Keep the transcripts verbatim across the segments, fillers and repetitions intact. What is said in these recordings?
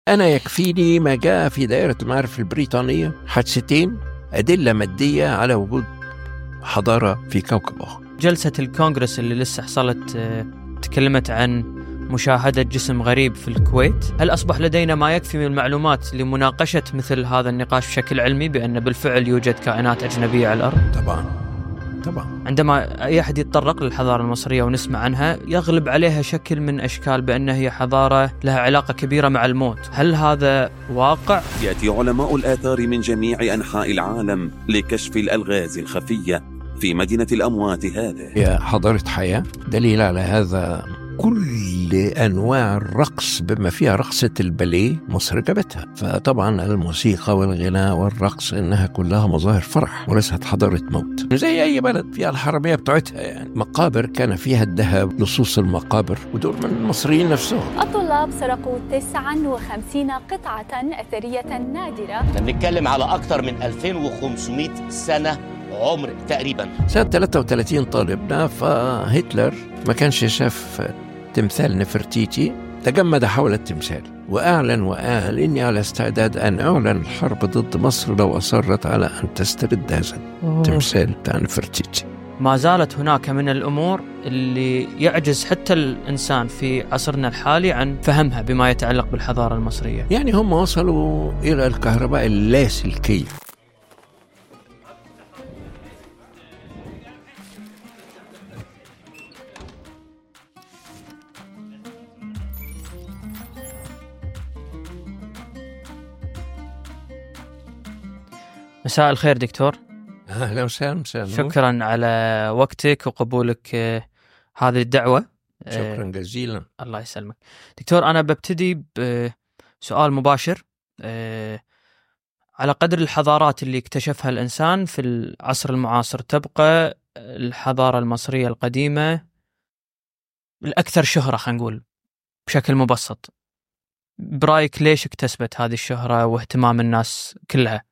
أنا يكفيني ما جاء في دائرة المعارف البريطانية حادثتين أدلة مادية على وجود حضارة في كوكب آخر. جلسة الكونغرس اللي لسه حصلت تكلمت عن مشاهدة جسم غريب في الكويت. هل أصبح لدينا ما يكفي من المعلومات لمناقشة مثل هذا النقاش بشكل علمي بأن بالفعل يوجد كائنات أجنبية على الأرض؟ طبعا طبعا. عندما أي أحد يتطرق للحضارة المصرية ونسمع عنها يغلب عليها شكل من أشكال بأنها هي حضارة لها علاقة كبيرة مع الموت. هل هذا واقع؟ يأتي علماء الآثار من جميع أنحاء العالم لكشف الألغاز الخفية في مدينة الأموات هذه. هي حضارة حياة. دليل على هذا كل أنواع الرقص بما فيها رقصة الباليه مصر جابتها. فطبعا الموسيقى والغناء والرقص إنها كلها مظاهر فرح وليست حضارة موت زي أي بلد فيها الحرامية بتاعتها. يعني مقابر كان فيها الذهب، لصوص المقابر، ودول من المصريين نفسهم. الطلاب سرقوا تسعة وخمسين قطعة أثرية نادرة. بنتكلم على أكثر من ألفين وخمسمائة سنة عمر تقريبا. سنة ثلاثة وثلاثين طالبنا، فهتلر ما كانش شاف تمثال نفرتيتي، تجمد حول التمثال وأعلن وقال إني على استعداد أن أعلن الحرب ضد مصر لو أصرت على أن تسترد هذا التمثال بتاع نفرتيتي. ما زالت هناك من الأمور اللي يعجز حتى الإنسان في عصرنا الحالي عن فهمها بما يتعلق بالحضارة المصرية. يعني هم وصلوا إلى الكهرباء اللاسلكية. مساء الخير دكتور. أهلا وسهلا. شكرا على وقتك وقبولك هذه الدعوة. شكرا جزيلا. الله يسلمك دكتور. أنا ببتدي بسؤال مباشر. على قدر الحضارات اللي اكتشفها الإنسان في العصر المعاصر، تبقى الحضارة المصرية القديمة الأكثر شهرة، خلينا نقول بشكل مبسط. برأيك ليش اكتسبت هذه الشهرة واهتمام الناس كلها؟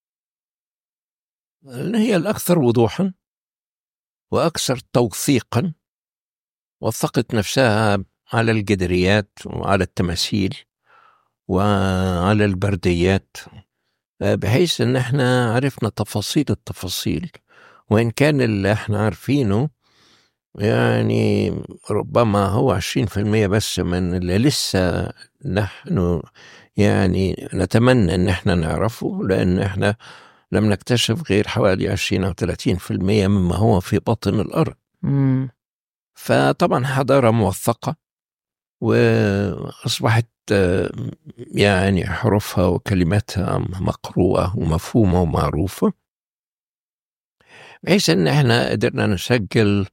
هي الأكثر وضوحا وأكثر توثيقا، وثقت نفسها على الجدريات وعلى التماثيل وعلى البرديات، بحيث أن احنا عرفنا تفاصيل التفاصيل، وإن كان اللي احنا عارفينه يعني ربما هو عشرين في المية بس من اللي لسه نحن يعني نتمنى أن احنا نعرفه، لأن احنا لم نكتشف غير حوالي عشرين أو ثلاثين في المية مما هو في باطن الأرض. مم. فطبعا حضارة موثقة، وأصبحت يعني حروفها وكلماتها مقروءة ومفهومة ومعروفة، بحيث أن احنا قدرنا نسجل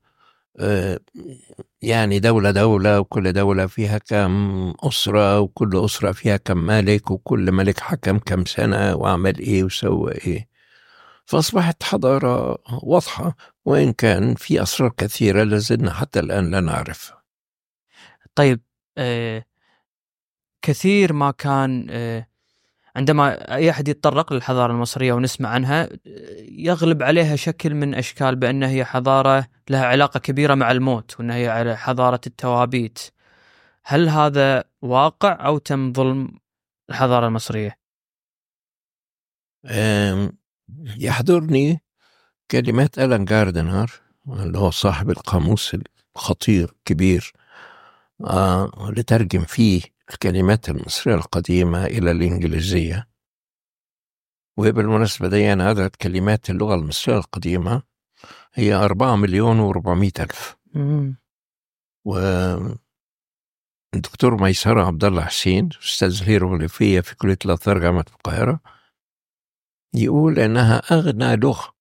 يعني دولة دولة، وكل دولة فيها كم أسرة، وكل أسرة فيها كم ملك، وكل ملك حكم كم سنة وعمل إيه وسوى إيه. فأصبحت حضارة واضحة، وإن كان في أسرار كثيرة لازلنا حتى الآن لا نعرفها. طيب آه كثير ما كان آه عندما أي أحد يتطرق للحضارة المصرية ونسمع عنها يغلب عليها شكل من أشكال بأنها هي حضارة لها علاقة كبيرة مع الموت، وأنها هي على حضارة التوابيت. هل هذا واقع أو تم ظلم الحضارة المصرية؟ يحضرني كلمات ألان جاردنر اللي هو صاحب القاموس الخطير الكبير آه لترجم فيه الكلمات المصرية القديمة إلى الإنجليزية. وبالمناسبة دي أنا عدد كلمات اللغة المصرية القديمة هي أربعة مليون وأربعمائة ألف. والدكتور ميسرة عبد الله حسين أستاذ الهيروغليفية في كلية الآثار جامعة القاهرة يقول إنها أغنى لغة.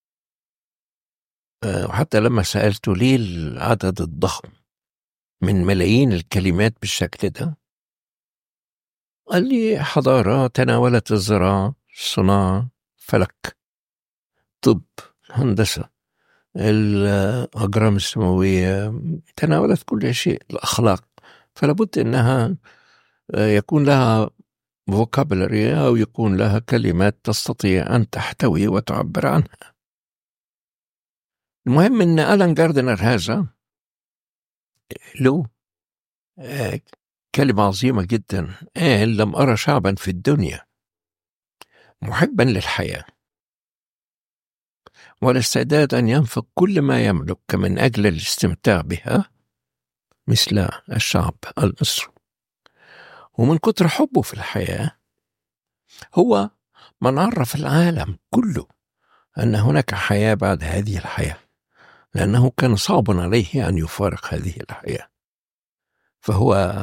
وحتى لما سألته ليه العدد الضخم من ملايين الكلمات بالشكل ده، قال لي حضارة تناولت الزراعة، الصناعة، فلك، طب، هندسة، الأجرام السماوية، تناولت كل شيء، الأخلاق. فلابد أنها يكون لها vocabulary أو يكون لها كلمات تستطيع أن تحتوي وتعبر عنها. المهم أن ألان جاردنر هذا له كلمة عظيمة جدا، قال لم أرى شعبا في الدنيا محبا للحياة ولا استعداد أن ينفق كل ما يملك من أجل الاستمتاع بها مثل الشعب المصري. ومن كتر حبه في الحياة هو من عرف العالم كله أن هناك حياة بعد هذه الحياة، لأنه كان صعب عليه أن يفارق هذه الحياة. فهو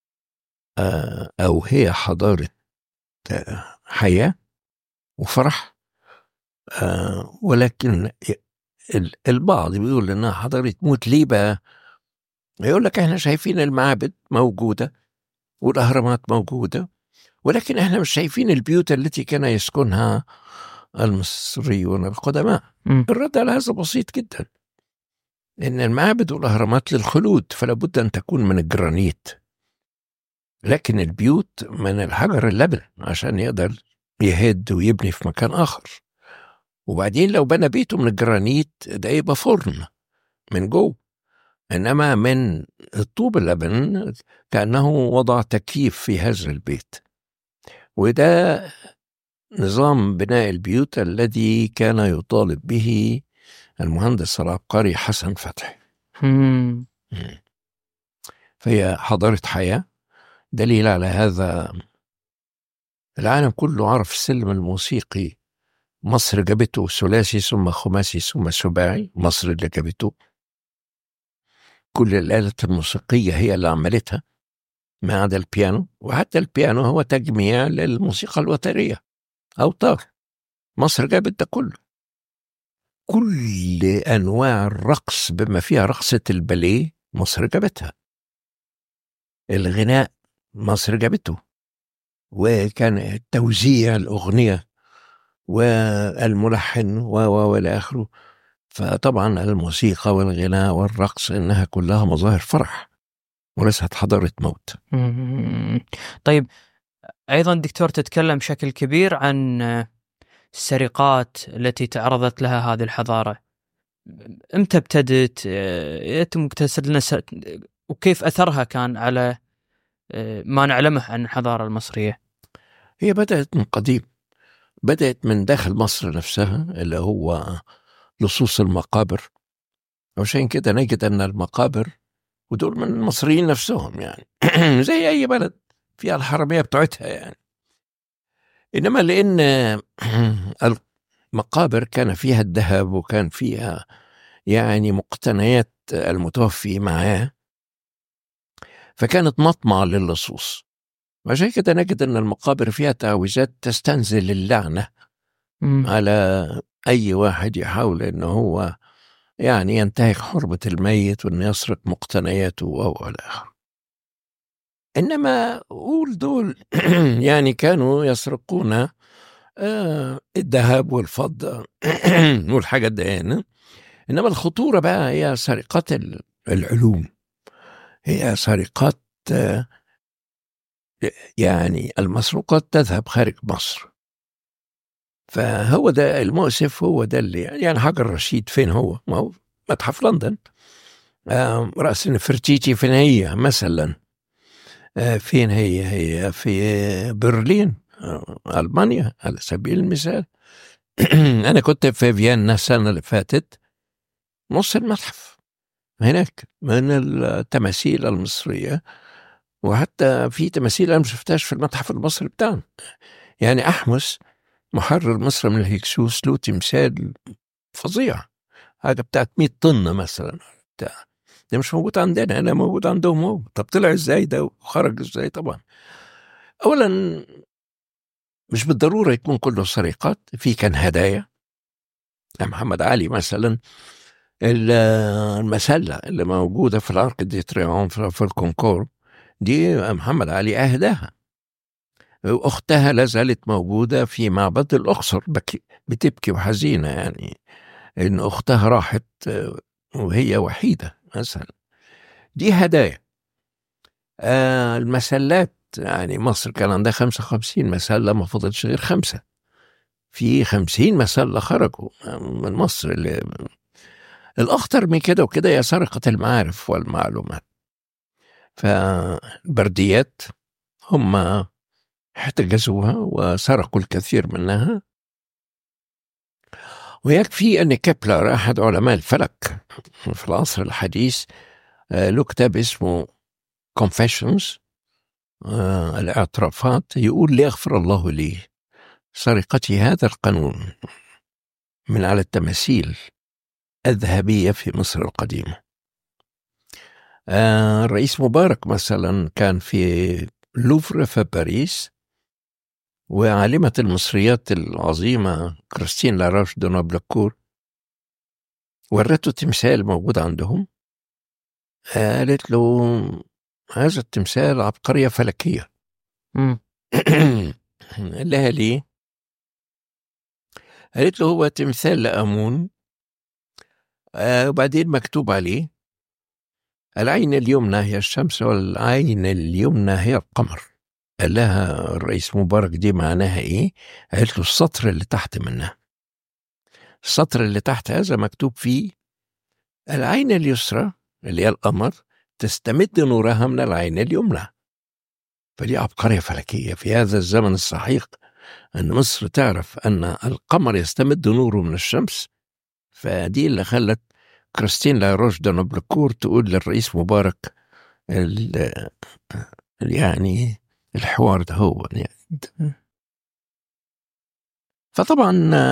أو هي حضارة حياة وفرح، ولكن البعض بيقول إنها حضارة موت. ليه بقى؟ يقول لك إحنا شايفين المعابد موجودة والأهرامات موجودة، ولكن إحنا مش شايفين البيوت التي كان يسكنها المصريون القدماء. م. الرد على هذا بسيط جدا، إن المعابد والأهرامات للخلود فلا بد أن تكون من الجرانيت، لكن البيوت من الحجر اللبن عشان يقدر يهد ويبني في مكان آخر. وبعدين لو بنى بيته من الجرانيت ده يبقى فرن من جوه، إنما من الطوب اللبن كأنه وضع تكييف في هذا البيت. وده نظام بناء البيوت الذي كان يطالب به المهندس العبقري حسن فتحي. مم. فهي حضارة حياة. دليل على هذا العالم كله عرف السلم الموسيقي. مصر جابته ثلاثي ثم خماسي ثم سباعي. مصر اللي جابته كل الآلات الموسيقية هي اللي عملتها ما عدا البيانو، وحتى البيانو هو تجميع للموسيقى الوترية أوتار. مصر جابت ده كله، كل أنواع الرقص بما فيها رقصة الباليه مصر جابتها. الغناء مصر جابته، وكان توزيع الأغنية والملحن والى آخره. فطبعا الموسيقى والغناء والرقص إنها كلها مظاهر فرح وليست حضارة موت. طيب، أيضا دكتور تتكلم بشكل كبير عن السرقات التي تعرضت لها هذه الحضارة. امتى ابتدت؟ يتم تسرد لنا وكيف أثرها كان على ما نعلمه عن الحضارة المصرية؟ هي بدأت من قديم، بدأت من داخل مصر نفسها اللي هو لصوص المقابر. وعشان كده نجد أن المقابر ودول من المصريين نفسهم يعني زي أي بلد فيها الحرامية بتوعتها يعني. إنما لأن المقابر كان فيها الذهب وكان فيها يعني مقتنيات المتوفي معاه، فكانت مطمع للصوص. وعشان كده نجد أن المقابر فيها تعويذات تستنزل اللعنة م. على أي واحد يحاول أنه هو يعني ينتهك حرمة الميت وأن يسرق مقتنياته أو الآخر. إنما قول دول يعني كانوا يسرقون آه الذهب والفضة والحاجات دي يعني. إنما الخطورة بقى هي سرقات العلوم، هي سرقات آه يعني المسروقات تذهب خارج مصر. فهو ده المؤسف، هو ده اللي يعني حجر رشيد فين هو؟ ما هو متحف لندن. آه رأس نفرتيتي فين هي مثلا؟ آه فين هي؟ هي في برلين آه ألمانيا على سبيل المثال. أنا كنت في فيينا السنة اللي فاتت، نص المتحف هناك من التماثيل المصرية، وحتى في تماثيل أنا ما شفتهاش في المتحف المصري بتاعنا. يعني أحمس محرر مصر من الهكسوس له تمثال فظيع، حاجة بتاعت مية طن مثلا بتاع. ده مش موجود عندنا، أنا موجود عندهم هو. طب طلع إزاي ده وخرج إزاي؟ طبعا أولا مش بالضرورة يكون كله سرقات، في كان هدايا. محمد علي مثلا المسلة اللي موجودة في العرق دي تريعون في الكونكور دي محمد علي أهداها. أختها لازالت موجودة في معبد الأقصر بتبكي وحزينة يعني إن أختها راحت وهي وحيدة مثلا. دي هدايا. آه المسلات يعني مصر كان عندها خمسة وخمسين مسلة، ما فضلش غير خمسة. في خمسين مسلة خرجوا من مصر. اللي الأخطر من كده وكده هي سرقة المعارف والمعلومات. فالبرديات هم احتجزوها وسرقوا الكثير منها. ويكفي أن كيبلر أحد علماء الفلك في العصر الحديث له كتاب اسمه Confessions، الاعترافات، يقول ليغفر الله لي سرقتي هذا القانون من على التماثيل الذهبية في مصر القديمة. الرئيس مبارك مثلا كان في لوفر في باريس، وعالمة المصريات العظيمة كريستين لاروش دو نوبلكور ورته تمثال موجود عندهم، قالت له هذا التمثال عبقرية فلكية. قال لها ليه؟ قالت له هو تمثال لآمون، آه وبعدين مكتوب عليه العين اليمنى هي الشمس والعين اليمنى هي القمر. قال لها الرئيس مبارك دي معناها ايه؟ قالت له السطر اللي تحت منها، السطر اللي تحت هذا مكتوب فيه العين اليسرى اللي هي القمر تستمد نورها من العين اليمنى. فدي عبقرية فلكية في هذا الزمن السحيق، أن مصر تعرف أن القمر يستمد نوره من الشمس. فدي اللي خلت كريستين لاروش دو نوبلكور تقول للرئيس مبارك يعني الحوار ده هو يعني. فطبعا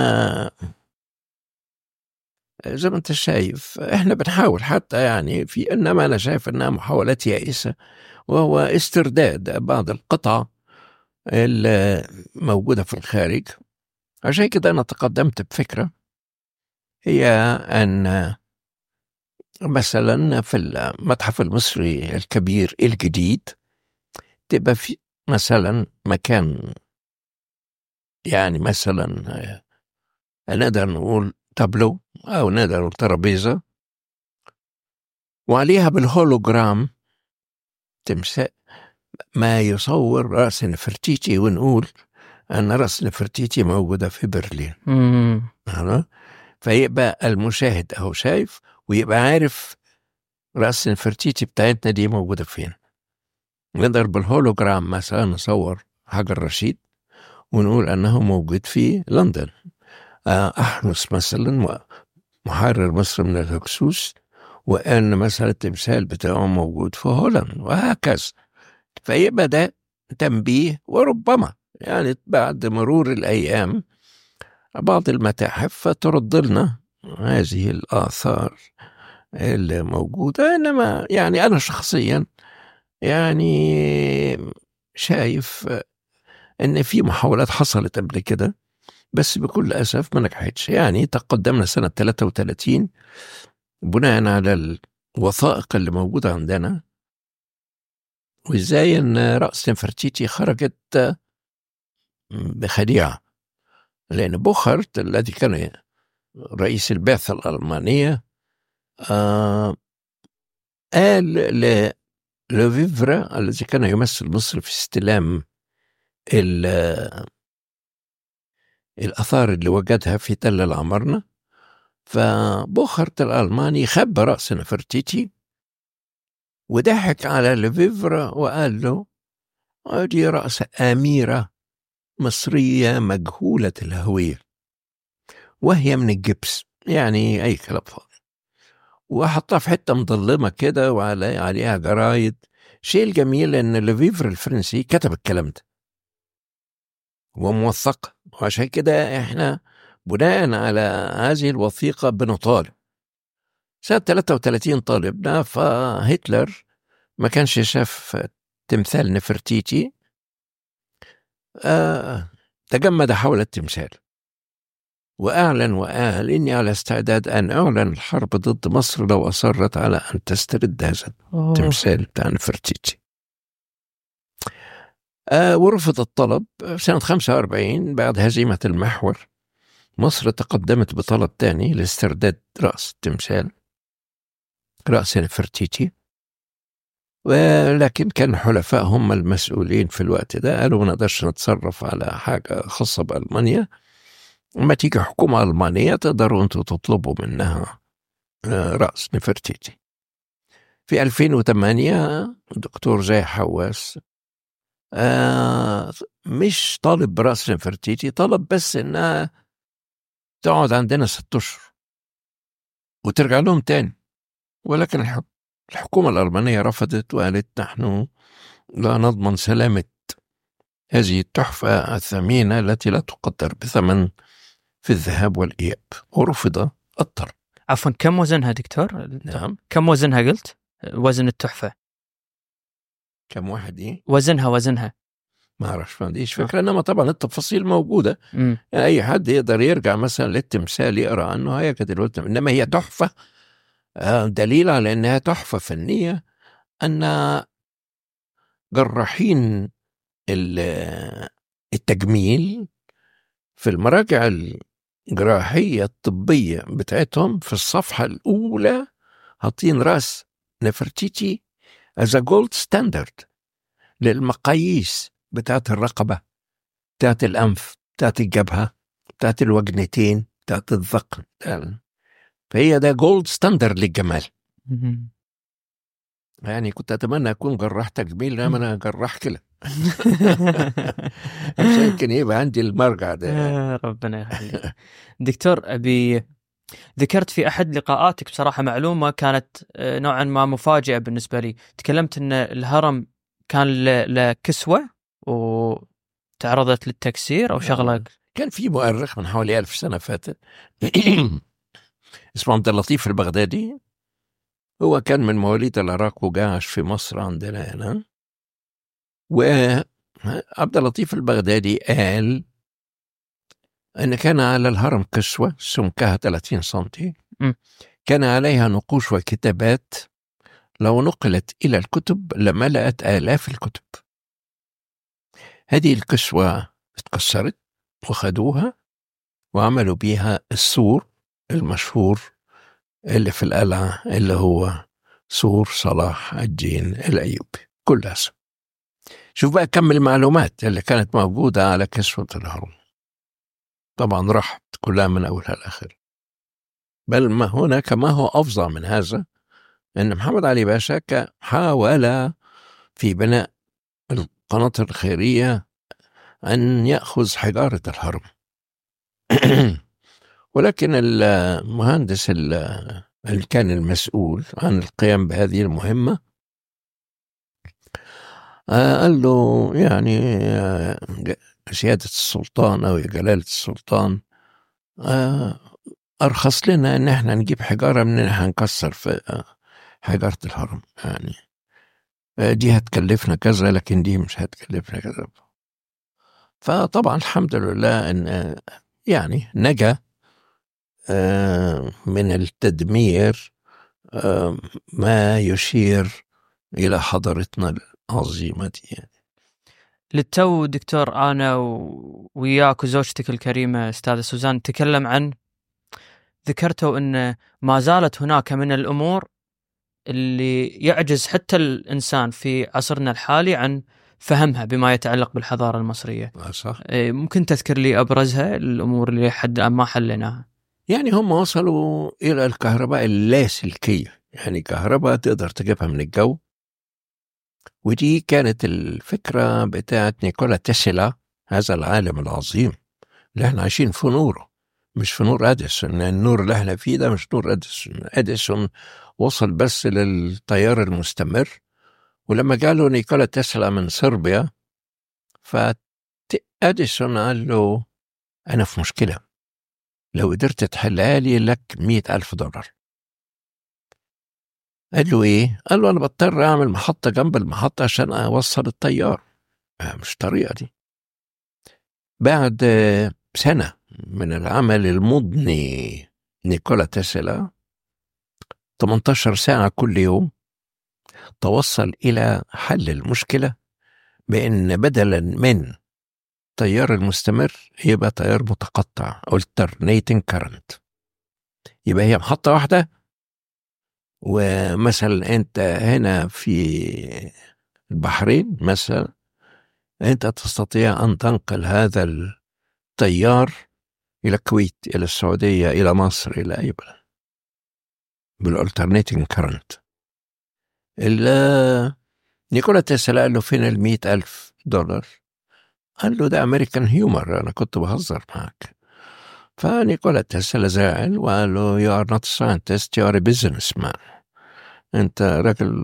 زي ما انت شايف احنا بنحاول حتى يعني في، انما انا شايف انها محاولات يائسة، وهو استرداد بعض القطع الموجودة في الخارج. عشان كده انا تقدمت بفكرة، هي ان مثلا في المتحف المصري الكبير الجديد تبقى في مثلا مكان، يعني مثلا نقدر نقول تابلو أو نقدر نقول ترابيزة وعليها بالهولوجرام تمثال ما يصور رأس نفرتيتي، ونقول أن رأس نفرتيتي موجودة في برلين. فيبقى المشاهد أهو شايف ويبقى عارف رأس نفرتيتي بتاعتنا دي موجودة فين. نقدر بالهولوجرام مثلا نصور حجر رشيد ونقول أنه موجود في لندن، أحرص مثلا محرر مصر من الهكسوس، وأن مثلا التمثال بتاعه موجود في هولندا، وهكذا. فيبقى ده تنبيه، وربما يعني بعد مرور الأيام بعض المتاحف ترد لنا هذه الآثار اللي موجودة. إنما يعني أنا شخصيا يعني شايف إن في محاولات حصلت قبل كده بس بكل أسف ما نجحتش. يعني تقدمنا سنة ثلاثة وثلاثين بناء على الوثائق اللي موجودة عندنا، وإزاي أن رأس نفرتيتي خرجت بخديعة، لأن بوخارت الذي كان رئيس البعثة الألمانية آه قال للوفيفرا الذي كان يمثل مصر في استلام الأثار اللي وجدها في تل العمرنة، فبوخارت الألماني خبى رأس نفرتيتي وضحك على لوفيفرا وقال له دي رأس أميرة مصرية مجهولة الهوية وهي من الجبس، يعني أي كلام فاضي، وحطها في حتة مظلمة كده وعلى عليها جرايد. شيء الجميل أن لوفيفرا الفرنسي كتب الكلام ده وموثق، وعشان كده احنا بناء على هذه الوثيقة بنطالب. سنة ثلاثة وثلاثين طالبنا، فهتلر ما كانش شاف تمثال نفرتيتي، آه تجمد حول التمثال وأعلن وقال إني على استعداد أن أعلن الحرب ضد مصر لو أصرت على أن تسترد هذا التمثال بتاع نفرتيتي. آه ورفض الطلب. سنة خمسة وأربعين بعد هزيمة المحور مصر تقدمت بطلب تاني لاسترداد رأس التمثال، رأس نفرتيتي، ولكن كان حلفاء هم المسؤولين في الوقت ده قالوا ما نقدرش نتصرف على حاجة خاصة بألمانيا، لما تيجي حكومة ألمانية تقدروا أنتوا تطلبوا منها رأس نفرتيتي. في ألفين وثمانية دكتور زي حواس آه مش طالب برأس نفرتيتي، طلب بس إنها تقعد عندنا ست أشهر وترجع لهم تاني، ولكن الحكومة الألمانية رفضت وقالت نحن لا نضمن سلامة هذه التحفة الثمينة التي لا تقدر بثمن في الذهاب والإياب، ورفض الطلب. عفوا، كم وزنها دكتور؟ نعم، كم وزنها قلت؟ وزن التحفة كم واحد إيه؟ وزنها وزنها ما أعرفش، ما عنديش فكرة، إنما طبعا التفاصيل موجودة. مم. يعني أي حد يقدر يرجع مثلا للتمثال يقرأ عنه، هي كانت الوزن، إنما هي تحفة. دليل على أنها تحفة فنية أن جراحين التجميل في المراجع الجراحية الطبية بتاعتهم في الصفحة الأولى حاطين رأس نفرتيتي as a gold standard للمقاييس بتاعت الرقبة، بتاعت الأنف، بتاعت الجبهة، بتاعت الوجنتين، بتاعت الذقن. فهي ده جولد ستاندرد للجمال. يعني كنت أتمنى أكون جراح تجميل، لما أنا جراح كلى عشان كان يبقى عندي المرجع ده. ربنا يخليك دكتور. أبي ذكرت في أحد لقاءاتك بصراحة معلومة كانت نوعا ما مفاجئة بالنسبة لي. تكلمت أن الهرم كان له كسوة وتعرضت للتكسير أو شغلة. كان في مؤرخ من حوالي ألف سنة فاتت اسمه عبد اللطيف البغدادي، هو كان من مواليد العراق وجاعش في مصر عندنا هنا. وعبد اللطيف البغدادي قال أن كان على الهرم كسوة سمكها ثلاثين سنتي، كان عليها نقوش وكتابات لو نقلت إلى الكتب لملأت آلاف الكتب. هذه الكسوة اتكسرت وخدوها وعملوا بيها السور المشهور اللي في القلعة، اللي هو سور صلاح الدين الأيوبي كلها. شوف بقى كم المعلومات اللي كانت موجودة على كسوة الهرم، طبعا راحت كلها من أولها الآخر. بل ما هناك ما هو أفظع من هذا، أن محمد علي باشا حاول في بناء القناطر الخيرية أن يأخذ حجارة الهرم ولكن المهندس اللي كان المسؤول عن القيام بهذه المهمة قال له يعني سيادة السلطان أو جلالة السلطان أرخص لنا أن احنا نجيب حجارة من ان احنا نكسر في حجارة الهرم، يعني دي هتكلفنا كذا لكن دي مش هتكلفنا كذا. فطبعا الحمد لله أن يعني نجا من التدمير ما يشير إلى حضارتنا العظيمة دي. يعني للتو دكتور أنا وياك وزوجتك الكريمة أستاذة سوزان تكلم عن، ذكرتوا أن ما زالت هناك من الأمور اللي يعجز حتى الإنسان في عصرنا الحالي عن فهمها بما يتعلق بالحضارة المصرية. صح. ممكن تذكر لي أبرزها الأمور اللي حد ما حلناها؟ يعني هم وصلوا إلى الكهرباء اللاسلكية، يعني كهرباء تقدر تجيبها من الجو، ودي كانت الفكرة بتاعت نيكولا تسلا، هذا العالم العظيم اللي احنا عايشين في نوره، مش في نور أديسون. النور اللي احنا فيه ده مش نور أديسون. أديسون وصل بس للتيار المستمر، ولما جاله نيكولا تسلا من صربيا فأديسون قال له أنا في مشكلة، لو قدرت تحلها لي لك مئة ألف دولار. قال له إيه؟ قال له أنا بضطر أعمل محطة جنب المحطة عشان أوصل التيار، مش طريقة دي. بعد سنة من العمل المضني نيكولا تسلا ثمانية عشر ساعة كل يوم توصل إلى حل المشكلة، بأن بدلا من تيار المستمر يبقى تيار متقطع alternating current. يبقى هي محطة واحدة، ومثلا أنت هنا في البحرين مثلا أنت تستطيع أن تنقل هذا التيار إلى الكويت، إلى السعودية، إلى مصر، إلى أي بلد بالalternating current. نيكولا تسلا قال له فين المئة ألف دولار؟ قال له ده أمريكان هيومر، أنا كنت بهزر معك. فنيكولا تسلا زعل وقال له you are not a scientist, you are a businessman. أنت راجل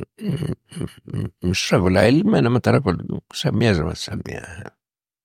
مش رجل علم، إنما أنت رجل سميها زي ما تسميها.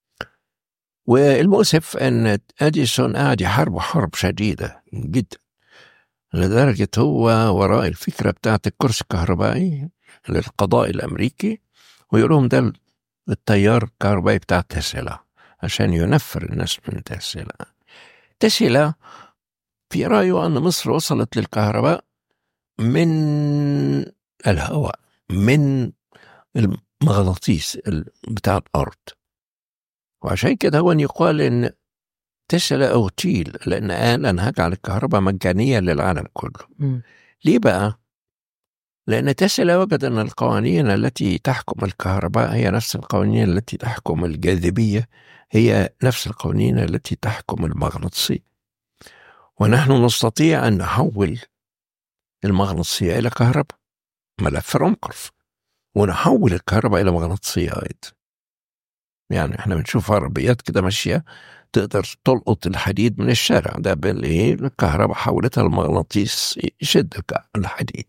والمؤسف أن أديسون قاعد يحارب حرب شديدة جدا، لدرجة هو وراء الفكرة بتاعت الكرسي الكهربائي للقضاء الأمريكي، ويقولهم ده التيار الكهربائي بتاع تسلا عشان ينفر الناس من تسلا. تسلا في رأيه أن مصر وصلت للكهرباء من الهواء، من المغناطيس بتاع الأرض، وعشان كده هو يقال إن تسلا أغتيل، لأن قال أنا هجعل الكهرباء مجانية للعالم كله. م. ليه بقى؟ لأن تسلا وجد أن القوانين التي تحكم الكهرباء هي نفس القوانين التي تحكم الجاذبية، هي نفس القوانين التي تحكم المغناطيسية، ونحن نستطيع أن نحول المغناطيسية إلى كهرباء، ملف رمكرف، ونحول الكهرباء إلى مغناطيسية أيضا. يعني احنا بنشوف عربيات كده ماشية تقدر تلقط الحديد من الشارع، ده بالإيه؟ الكهرباء حولتها المغناطيس يشد الحديد.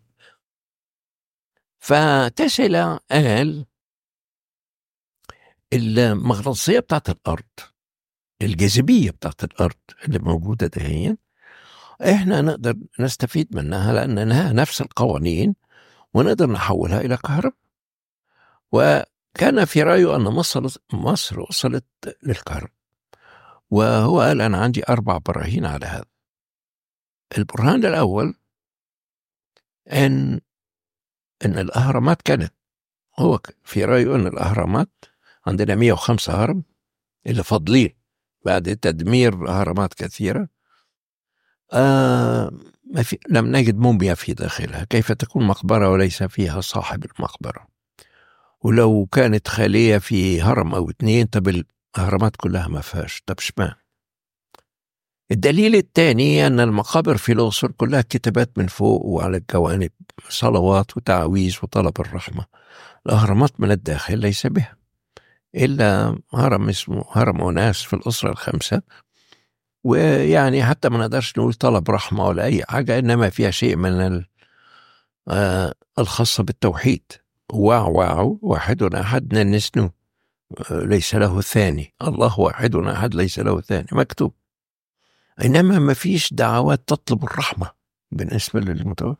فتسلا قال المغناطيسية بتاعت الأرض، الجاذبية بتاعت الأرض اللي موجودة دهين، احنا نقدر نستفيد منها لأنها نفس القوانين، ونقدر نحولها إلى كهرباء. وكان في رأيه أن مصر مصر وصلت للكهرباء، وهو قال أنا عندي أربع براهين على هذا. البرهان الأول أن أن الأهرامات كانت، هو في رأيه أن الأهرامات عندنا مئة وخمسة هرم اللي فاضلين بعد تدمير أهرامات كثيرة، آه ما في لم نجد موميا في داخلها، كيف تكون مقبرة وليس فيها صاحب المقبرة؟ ولو كانت خالية في هرم أو اتنين، طب الأهرامات كلها ما فيهاش، طب شمال؟ الدليل الثاني أن المقابر في الأقصر كلها كتابات من فوق وعلى الجوانب، صلوات وتعويذ وطلب الرحمة. الأهرامات من الداخل ليس بها إلا هرم اسمه هرم أوناس في الأسرة الخمسة، ويعني حتى ما نقدرش نقول طلب رحمة ولا أي حاجة، إنما فيها شيء من آه الخاصة بالتوحيد. واو واو واحد أحد ننسنو ليس له ثاني، الله واحد أحد ليس له ثاني مكتوب، إنما ما فيش دعوات تطلب الرحمة بالنسبة للمتوفى.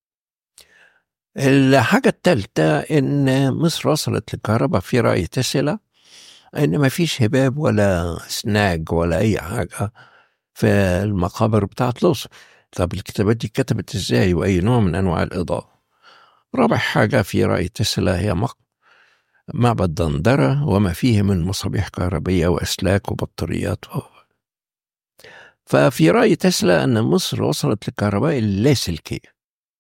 الحاجة الثالثة إن مصر وصلت للكهرباء في رأي تسلا إن ما فيش هباب ولا سناج ولا أي حاجة في المقابر بتاعت الأقصر. طب الكتابات دي كتبت إزاي وأي نوع من أنواع الإضاءة؟ رابع حاجة في رأي تسلا هي معبد دندرة وما فيه من مصابيح كهربية وأسلاك وبطاريات. ففي رأي تسلا أن مصر وصلت للكهرباء اللاسلكية.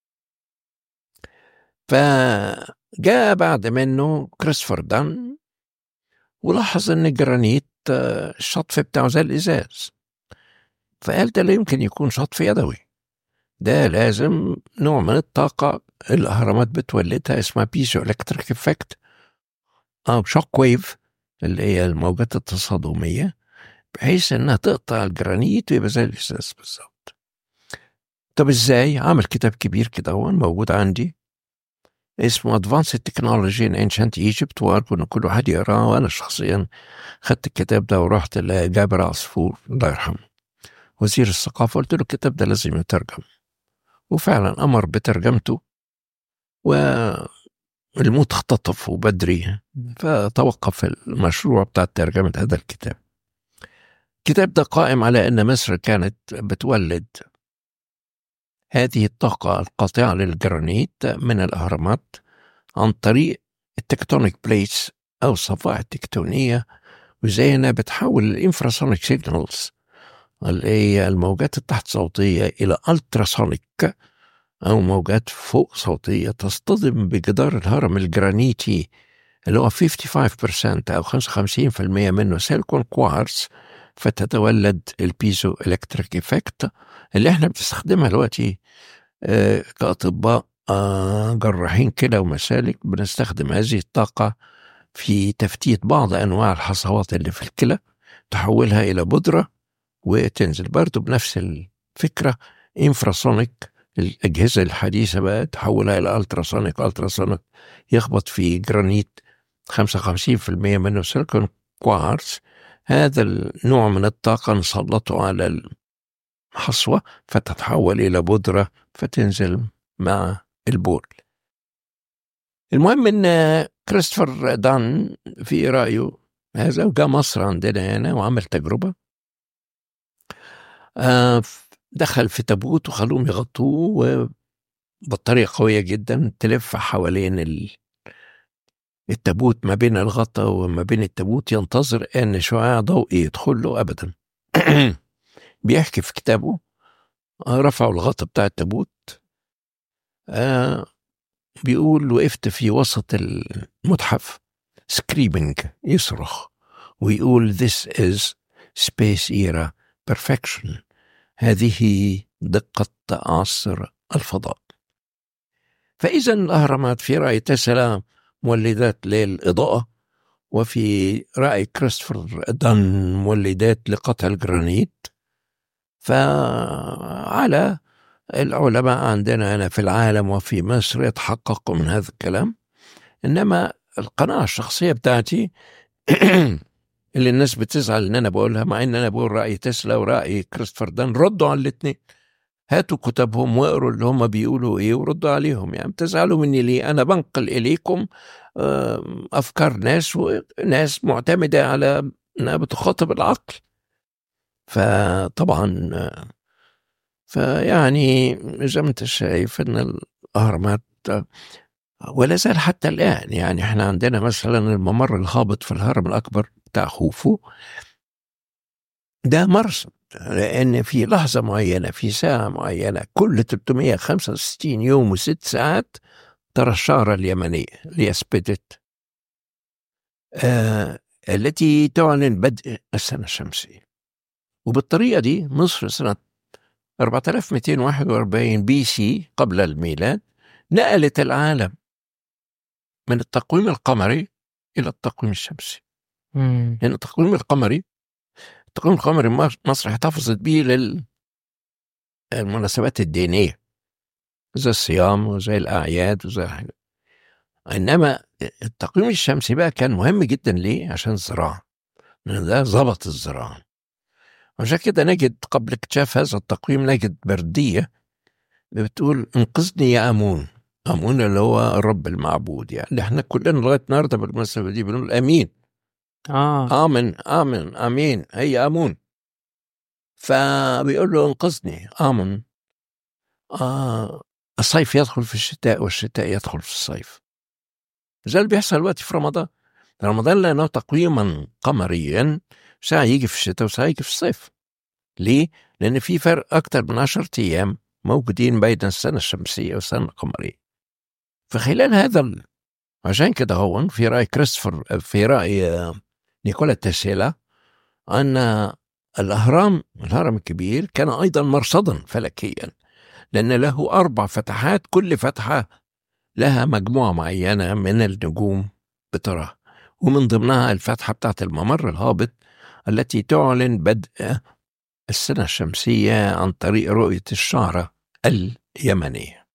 فجاء بعد منه كريستوفر دان ولاحظ أن الجرانيت الشطف بتاعه زي الإزاز، فقال ده لا يمكن يكون شطف يدوي، ده لازم نوع من الطاقة الأهرامات بتولدها اسمها بيزو إلكتريك إفكت أو شوك ويف اللي هي الموجات التصادمية، بحيث أنها تقطع الجرانيت ويبقى زي الإزاز بالظبط. طب إزاي؟ عمل كتاب كبير كده هو موجود عندي اسمه Advanced Technology in Ancient Egypt، وأرجو إن كل واحد يقراه. وأنا شخصيا خدت الكتاب ده ورحت لجابر عصفور الله يرحمه وزير الثقافة، قلت له الكتاب ده لازم يترجم، وفعلا أمر بترجمته، والموت اختطف بدري فتوقف المشروع بتاع ترجمة هذا الكتاب. الكتاب ده قائم على أن مصر كانت بتولد هذه الطاقة القاطعة للجرانيت من الأهرامات عن طريق التكتونيك بليتس أو الصفائح التكتونية، وزي أنها بتحول الانفراسونيك سيجنالز اللي هي الموجات التحت صوتية إلى ألتراسونيك أو موجات فوق صوتية تصطدم بجدار الهرم الجرانيتي اللي هو خمسة وخمسين بالمئة أو خمسة وخمسين بالمئة منه سيليكون كوارتز، فتتولد البيزو إلكتريك إفكت اللي احنا بنستخدمها دلوقتي كأطباء آه جراحين كلى ومسالك بنستخدم هذه الطاقة في تفتيت بعض أنواع الحصوات اللي في الكلى، تحولها إلى بودرة وتنزل برضو بنفس الفكرة. انفراسونيك، الأجهزة الحديثة بقى تحولها إلى ألتراسونيك. ألتراسونيك يخبط في جرانيت خمسة وخمسين بالمئة منه سيليكون كوارتز، هذا النوع من الطاقة نسلطه على الحصوة فتتحول إلى بودرة فتنزل مع البول. المهم أن كريستوفر دان في رأيه هذا وجاء مصر عندنا هنا وعمل تجربة، آه دخل في تابوت وخلوهم يغطوه بطارية قوية جدا تلف حوالين التابوت، ما بين الغطاء وما بين التابوت ينتظر أن شعاع ضوئي يدخل له أبدا. بيحكي في كتابه رفعوا الغطاء بتاع التابوت، آه بيقول وقفت في وسط المتحف سكريبنج يصرخ ويقول this is space era perfection، هذه دقة عصر الفضاء. فإذا الأهرامات في رأي تسلا مولدات للإضاءة، وفي رأي كريستوفر دان مولدات لقطع الجرانيت. فعلى العلماء عندنا هنا في العالم وفي مصر يتحققوا من هذا الكلام. إنما القناعة الشخصية بتاعتي اللي الناس بتزعل إن أنا بقولها، مع إن أنا بقول رأي تسلا ورأي كريستوفر دان، ردوا على الاثنين، هاتوا كتبهم واقروا اللي هم بيقولوا إيه وردوا عليهم. يعني بتزعلوا مني ليه؟ أنا بنقل إليكم أفكار ناس وناس معتمدة على أنها بتخاطب العقل. فطبعا فيعني زي ما انت شايف ان الأهرامات ولا زال حتى الآن. يعني احنا عندنا مثلا الممر الهابط في الهرم الأكبر بتاع خوفو ده مرصد، لأن في لحظة معينة في ساعة معينة كل ثلاثمئة وخمسة وستين يوم وست ساعات ترى الشعرة اليمنية اللي أثبتت آه التي تعلن بدء السنة الشمسية. وبالطريقة دي مصر سنة أربعة آلاف ومئتين وواحد وأربعين بي سي قبل الميلاد نقلت العالم من التقويم القمري إلى التقويم الشمسي. لأن يعني التقويم القمري التقويم القمري مصر احتفظت به للمناسبات الدينية زي الصيام وزي الأعياد وزي الحاجات. إنما التقويم الشمسي بقى كان مهم جدا ليه؟ عشان الزراعة، لأن ده ضبط الزراعة. عشان كده نجد قبل اكتشاف هذا التقويم نجد بردية بتقول انقذني يا أمون. أمون اللي هو الرب المعبود، يعني احنا كلنا لغاية النهارده بالمناسبة دي بنقول أمين. آه. آمن آمن أمين، هي أمون. فبيقول له انقذني آمن. آه الصيف يدخل في الشتاء والشتاء يدخل في الصيف، زي اللي بيحصل دلوقتي في رمضان. رمضان لأنه تقويما قمريا ساعة يجي في الشتاء وساعة يجي في الصيف. ليه؟ لأن في فرق أكتر من عشرة أيام موجودين بين السنة الشمسية والسنة القمرية. فخلال هذا ال... عشان كده هون في رأي كريستوفر في رأي نيكولا تسلا أن الأهرام الهرم الكبير كان أيضا مرصدا فلكيا، لأن له أربع فتحات، كل فتحة لها مجموعة معينة من النجوم بتراها، ومن ضمنها الفتحة بتاعت الممر الهابط التي تعلن بدء السنة الشمسية عن طريق رؤية الشعرة اليمنية.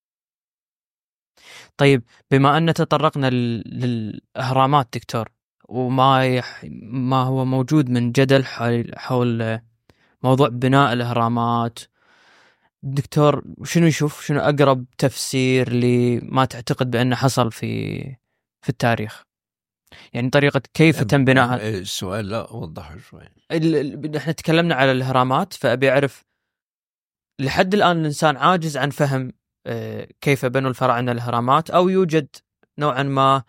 طيب بما أن تطرقنا للأهرامات دكتور، وما يح... ما هو موجود من جدل حول موضوع بناء الأهرامات، دكتور شنو يشوف شنو أقرب تفسير لما تعتقد بأنه حصل في في التاريخ؟ يعني طريقة كيف تم بناءها. السؤال لا وضحه شوي. احنا تكلمنا على الأهرامات، فأبي أعرف لحد الآن الإنسان عاجز عن فهم كيف بنوا الفراعنة الأهرامات، أو يوجد نوعا ما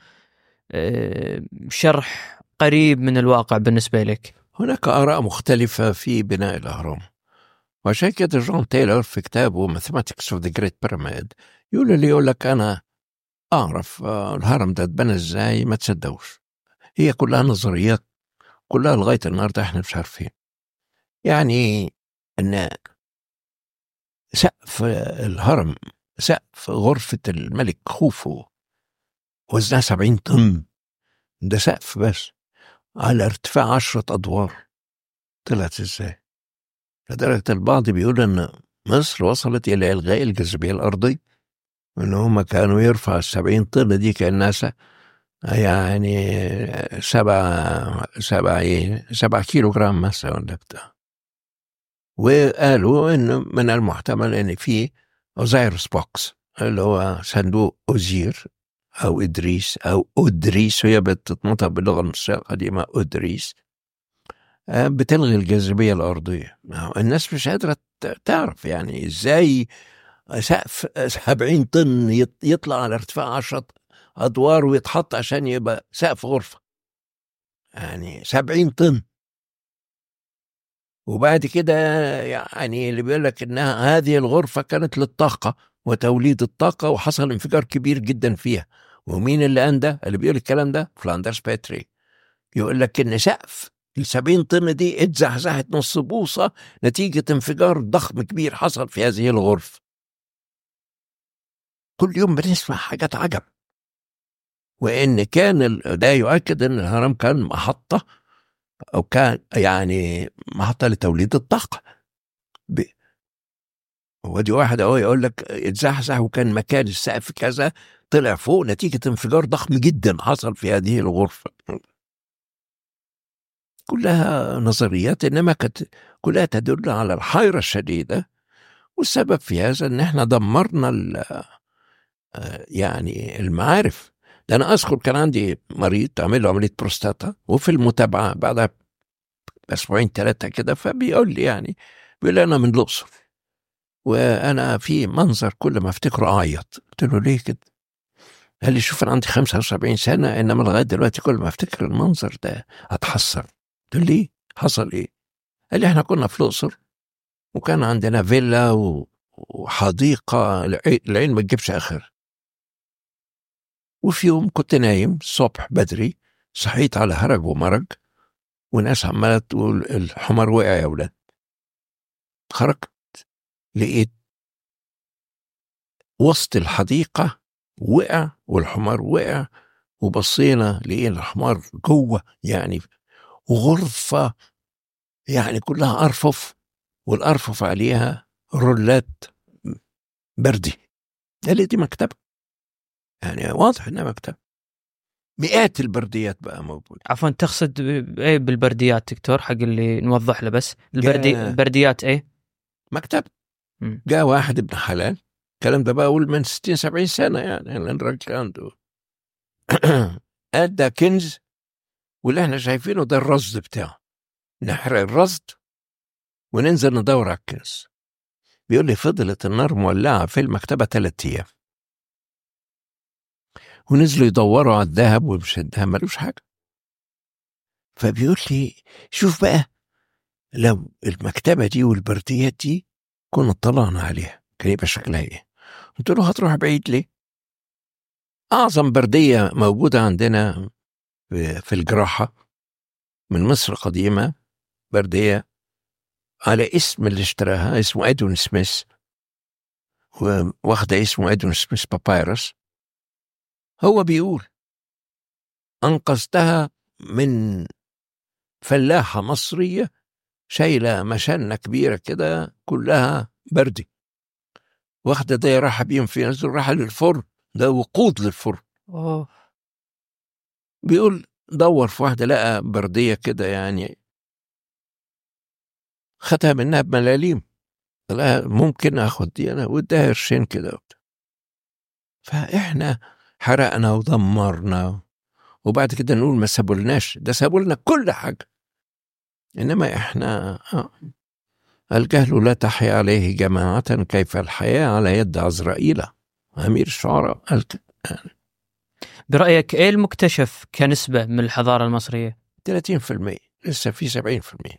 شرح قريب من الواقع بالنسبة لك؟ هناك آراء مختلفة في بناء الأهرام، وعشان كده جون تايلور في كتابه Mathematics of the Great Pyramid يقول اللي يقول لك أنا أعرف الهرم ده اتبنى إزاي ما تصدقوش، هي كلها نظريات، كلها لغاية النهاردة إحنا مش عارفين. يعني أن سقف الهرم سقف غرفة الملك خوفو وزنها سبعين طن، ده سقف بس على ارتفاع عشرة أدوار. طلعت ازاي؟ لدرجة البعض بيقول ان مصر وصلت الى الغاء الجاذبية الارضية، ان هم كانوا يرفع السبعين طن دي كأنها يعني سبعة سبعة ايه سبعة كيلو جرام مثلا ولا بتاع. وقالوا انه من المحتمل ان في اوزيرس بوكس اللي هو صندوق اوزير او ادريس او ادريس، وهي بتتنطق باللغه المصريه القديمه ادريس، بتلغي الجاذبيه الارضيه. الناس مش قادره تعرف يعني ازاي سقف سبعين طن يطلع على ارتفاع عشرة ادوار ويتحط عشان يبقى سقف غرفه، يعني سبعين طن. وبعد كده يعني اللي بيقول لك انها هذه الغرفه كانت للطاقه وتوليد الطاقه وحصل انفجار كبير جدا فيها. ومين اللي أندى اللي بيقول الكلام ده؟ فلاندرز باتري. يقول لك ان سقف السبعين طن دي اتزحزحت نص بوصه نتيجه انفجار ضخم كبير حصل في هذه الغرفه. كل يوم بنسمع حاجات عجب. وان كان ده يؤكد ان الهرم كان محطه او كان يعني محطه لتوليد الطاقه. ب... ودي واحد اهو يقول لك اتزحزح وكان مكان السقف كذا طلع فوق نتيجه انفجار ضخم جدا حصل في هذه الغرفه. كلها نظريات، انما كانت كلها تدل على الحيره الشديده. والسبب في هذا ان احنا دمرنا يعني المعارف. ده انا اذكر كان عندي مريض عمل له عمليه بروستاتا، وفي المتابعه بعدها اسبوعين ثلاثه كده فبيقول لي يعني بيقول لي انا من الاقصر وانا في منظر كل ما افتكره اعيط. قلت له ليه كده؟ قال لي شوف انا عندي خمسة وسبعين سنه انما لغايه دلوقتي كل ما افتكر المنظر ده اتحسر. قلت له ليه؟ حصل ايه؟ قال لي احنا كنا في الاقصر وكان عندنا فيلا وحديقه العين ما تجيبش اخر. وفي يوم كنت نايم الصبح بدري صحيت على هرج ومرج وناس عماله تقول الحمار وقع يا ولاد. خرجت لقيت وسط الحديقه وقع والحمار وقع، وبصينا لقينا الحمار جوه يعني غرفه يعني كلها ارفف، والارفف عليها رولات بردي. قال لي دي مكتبه، يعني واضح انها مكتبه. مئات البرديات بقى موجوده. عفوا تقصد ايه بالبرديات دكتور حق اللي نوضح له بس البردي البرديات ايه؟ مكتب. جاء واحد ابن حلال الكلام ده بقى اقول من ستين سبعين سنه يعني الراجل عنده ادى كنز واللي احنا شايفينه ده الرصد بتاعه. نحرق الرصد وننزل ندور على الكنز. بيقول لي فضلت النار مولعه في المكتبه ثلاث ايام ونزلوا يدوروا على الذهب ومش الذهب ملوش حاجه. فبيقول لي شوف بقى لو المكتبه دي والبرديات دي كنا اطلعنا عليها كان يبقى شكلها ايه؟ قلت له هتروح بعيد ليه؟ اعظم برديه موجوده عندنا في الجراحه من مصر قديمه، برديه على اسم اللي اشتراها اسمه ادوين سميث، واخده اسمه ادوين سميث بابايروس. هو بيقول انقذتها من فلاحه مصريه شايله مشانه كبيره كده كلها بردي، واخده ده راح بيهم في نزل راح للفرن، ده وقود للفرن. أوه. بيقول دور في واحده لقى برديه كده يعني خدها منها بملاليم، لا ممكن اخد دي انا واديها قرشين كده. فاحنا حرقنا ودمرنا وبعد كده نقول ما سابولناش، ده سابولنا كل حاجه. انما احنا آه. الجهل لا تحيا عليه جماعة كيف الحياة على يد عزرائيل. أمير الشعراء. برأيك إيه المكتشف كنسبة من الحضارة المصرية؟ ثلاثين بالمئة، لسه في سبعين بالمئة.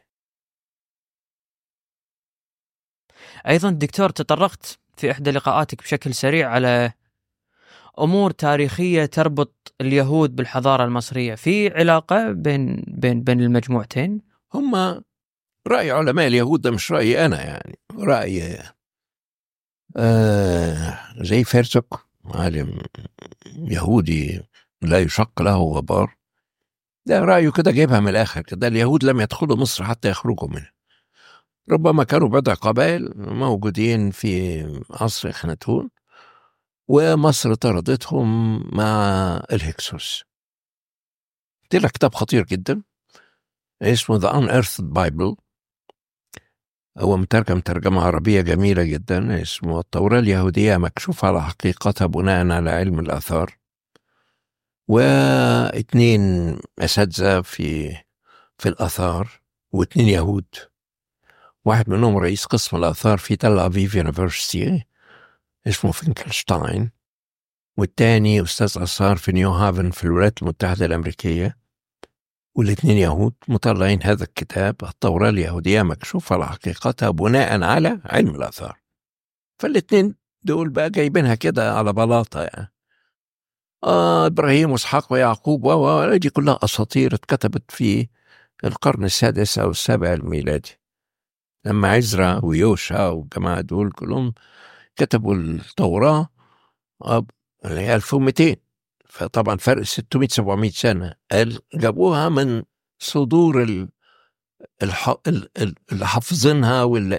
أيضا دكتور تطرقت في إحدى لقاءاتك بشكل سريع على أمور تاريخية تربط اليهود بالحضارة المصرية، في علاقة بين بين بين المجموعتين؟ هم رأي علماء اليهود، ده مش رأيي أنا يعني، رأي آه زي فيرزوك، عالم يهودي لا يشق له غبار، ده رأيه كده جايبها من الآخر كده. اليهود لم يدخلوا مصر حتى يخرجوا منها، ربما كانوا بضع قبائل موجودين في عصر إخناتون، ومصر طردتهم مع الهكسوس. طلع كتاب خطير جدا اسمه The Unearthed Bible، هو مترجم ترجمة عربية جميلة جدا، اسمه التوراة اليهودية مكشوفة على حقيقتها بناء على علم الآثار. واثنين أساتذة في في الآثار، واثنين يهود، واحد منهم رئيس قسم الآثار في تل أبيب يونيفرسيتي اسمه فينكلشتاين، والتاني أستاذ آثار في نيو هافن في الولايات المتحدة الأمريكية، والاثنين يهود مطلعين هذا الكتاب التوراة اليهودية مكشوفة على حقيقتها بناء على علم الآثار. فالاثنين دول بقى جايبينها كده على بلاطة يعني. آه إبراهيم وإسحاق ويعقوب و دي كلها أساطير اتكتبت في القرن السادس أو السابع الميلادي، لما عزرا ويوشع والجماعة دول كلهم كتبوا التوراة اللي هي ألف ومئتين، فطبعا فرق ستمائة سبعمائة سنة، قال جابوها من صدور ال الح... اللي حافظينها، واللي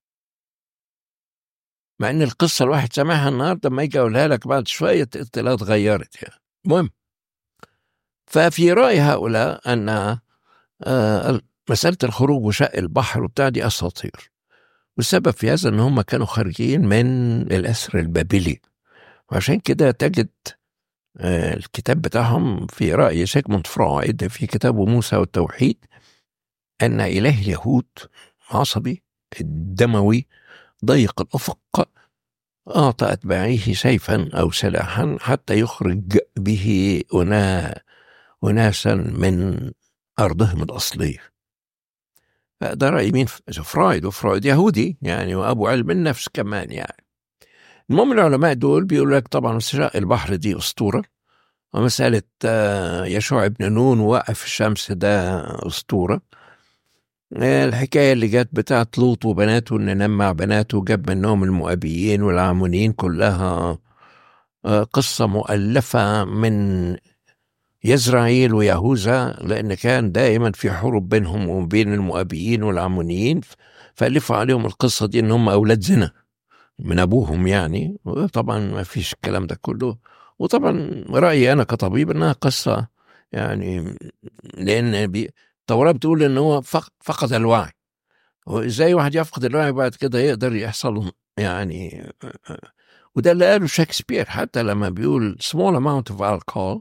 مع ان القصة الواحد سامعها النهاردة ما يجي اقولها لك بعد شوية تلاقيها اتغيرت يعني. المهم، ففي رأي هؤلاء ان آه مسألة الخروج وشق البحر وبتاع دي أساطير، والسبب في هذا ان هم كانوا خارجين من الأسر البابلي، وعشان كده تجد آه الكتاب بتاعهم في رأي سيغموند فرويد في كتابه موسى والتوحيد أن إله اليهود عصبي دموي ضيق الأفق، أعطى أتباعه سيفا أو سلاحا حتى يخرج به أنا أناسا من أرضهم الأصلية. فده رأي مين؟ فرويد، وفرويد يهودي يعني وأبو علم النفس كمان يعني. المهم العلماء دول بيقولوا لك طبعا شق البحر دي أسطورة، ومسألة يشوع ابن نون وقف الشمس ده أسطورة. الحكاية اللي جت بتاعت لوط وبناته إن نام مع بناته جاب منهم المؤابيين والعامونيين كلها قصة مؤلفة من يزرعيل ويهوذا، لأن كان دائما في حروب بينهم وبين المؤابيين والعامونيين، فألفوا عليهم القصة دي إن هم أولاد زنا من أبوهم يعني. وطبعا ما فيش الكلام ده كله، وطبعا رأيي أنا كطبيب إنها قصة يعني، لأن بي التوراة بتقول إن هو فقد الوعي، وإزاي واحد يفقد الوعي بعد كده يقدر يحصل يعني. وده اللي قاله شكسبير حتى لما بيقول small amount of alcohol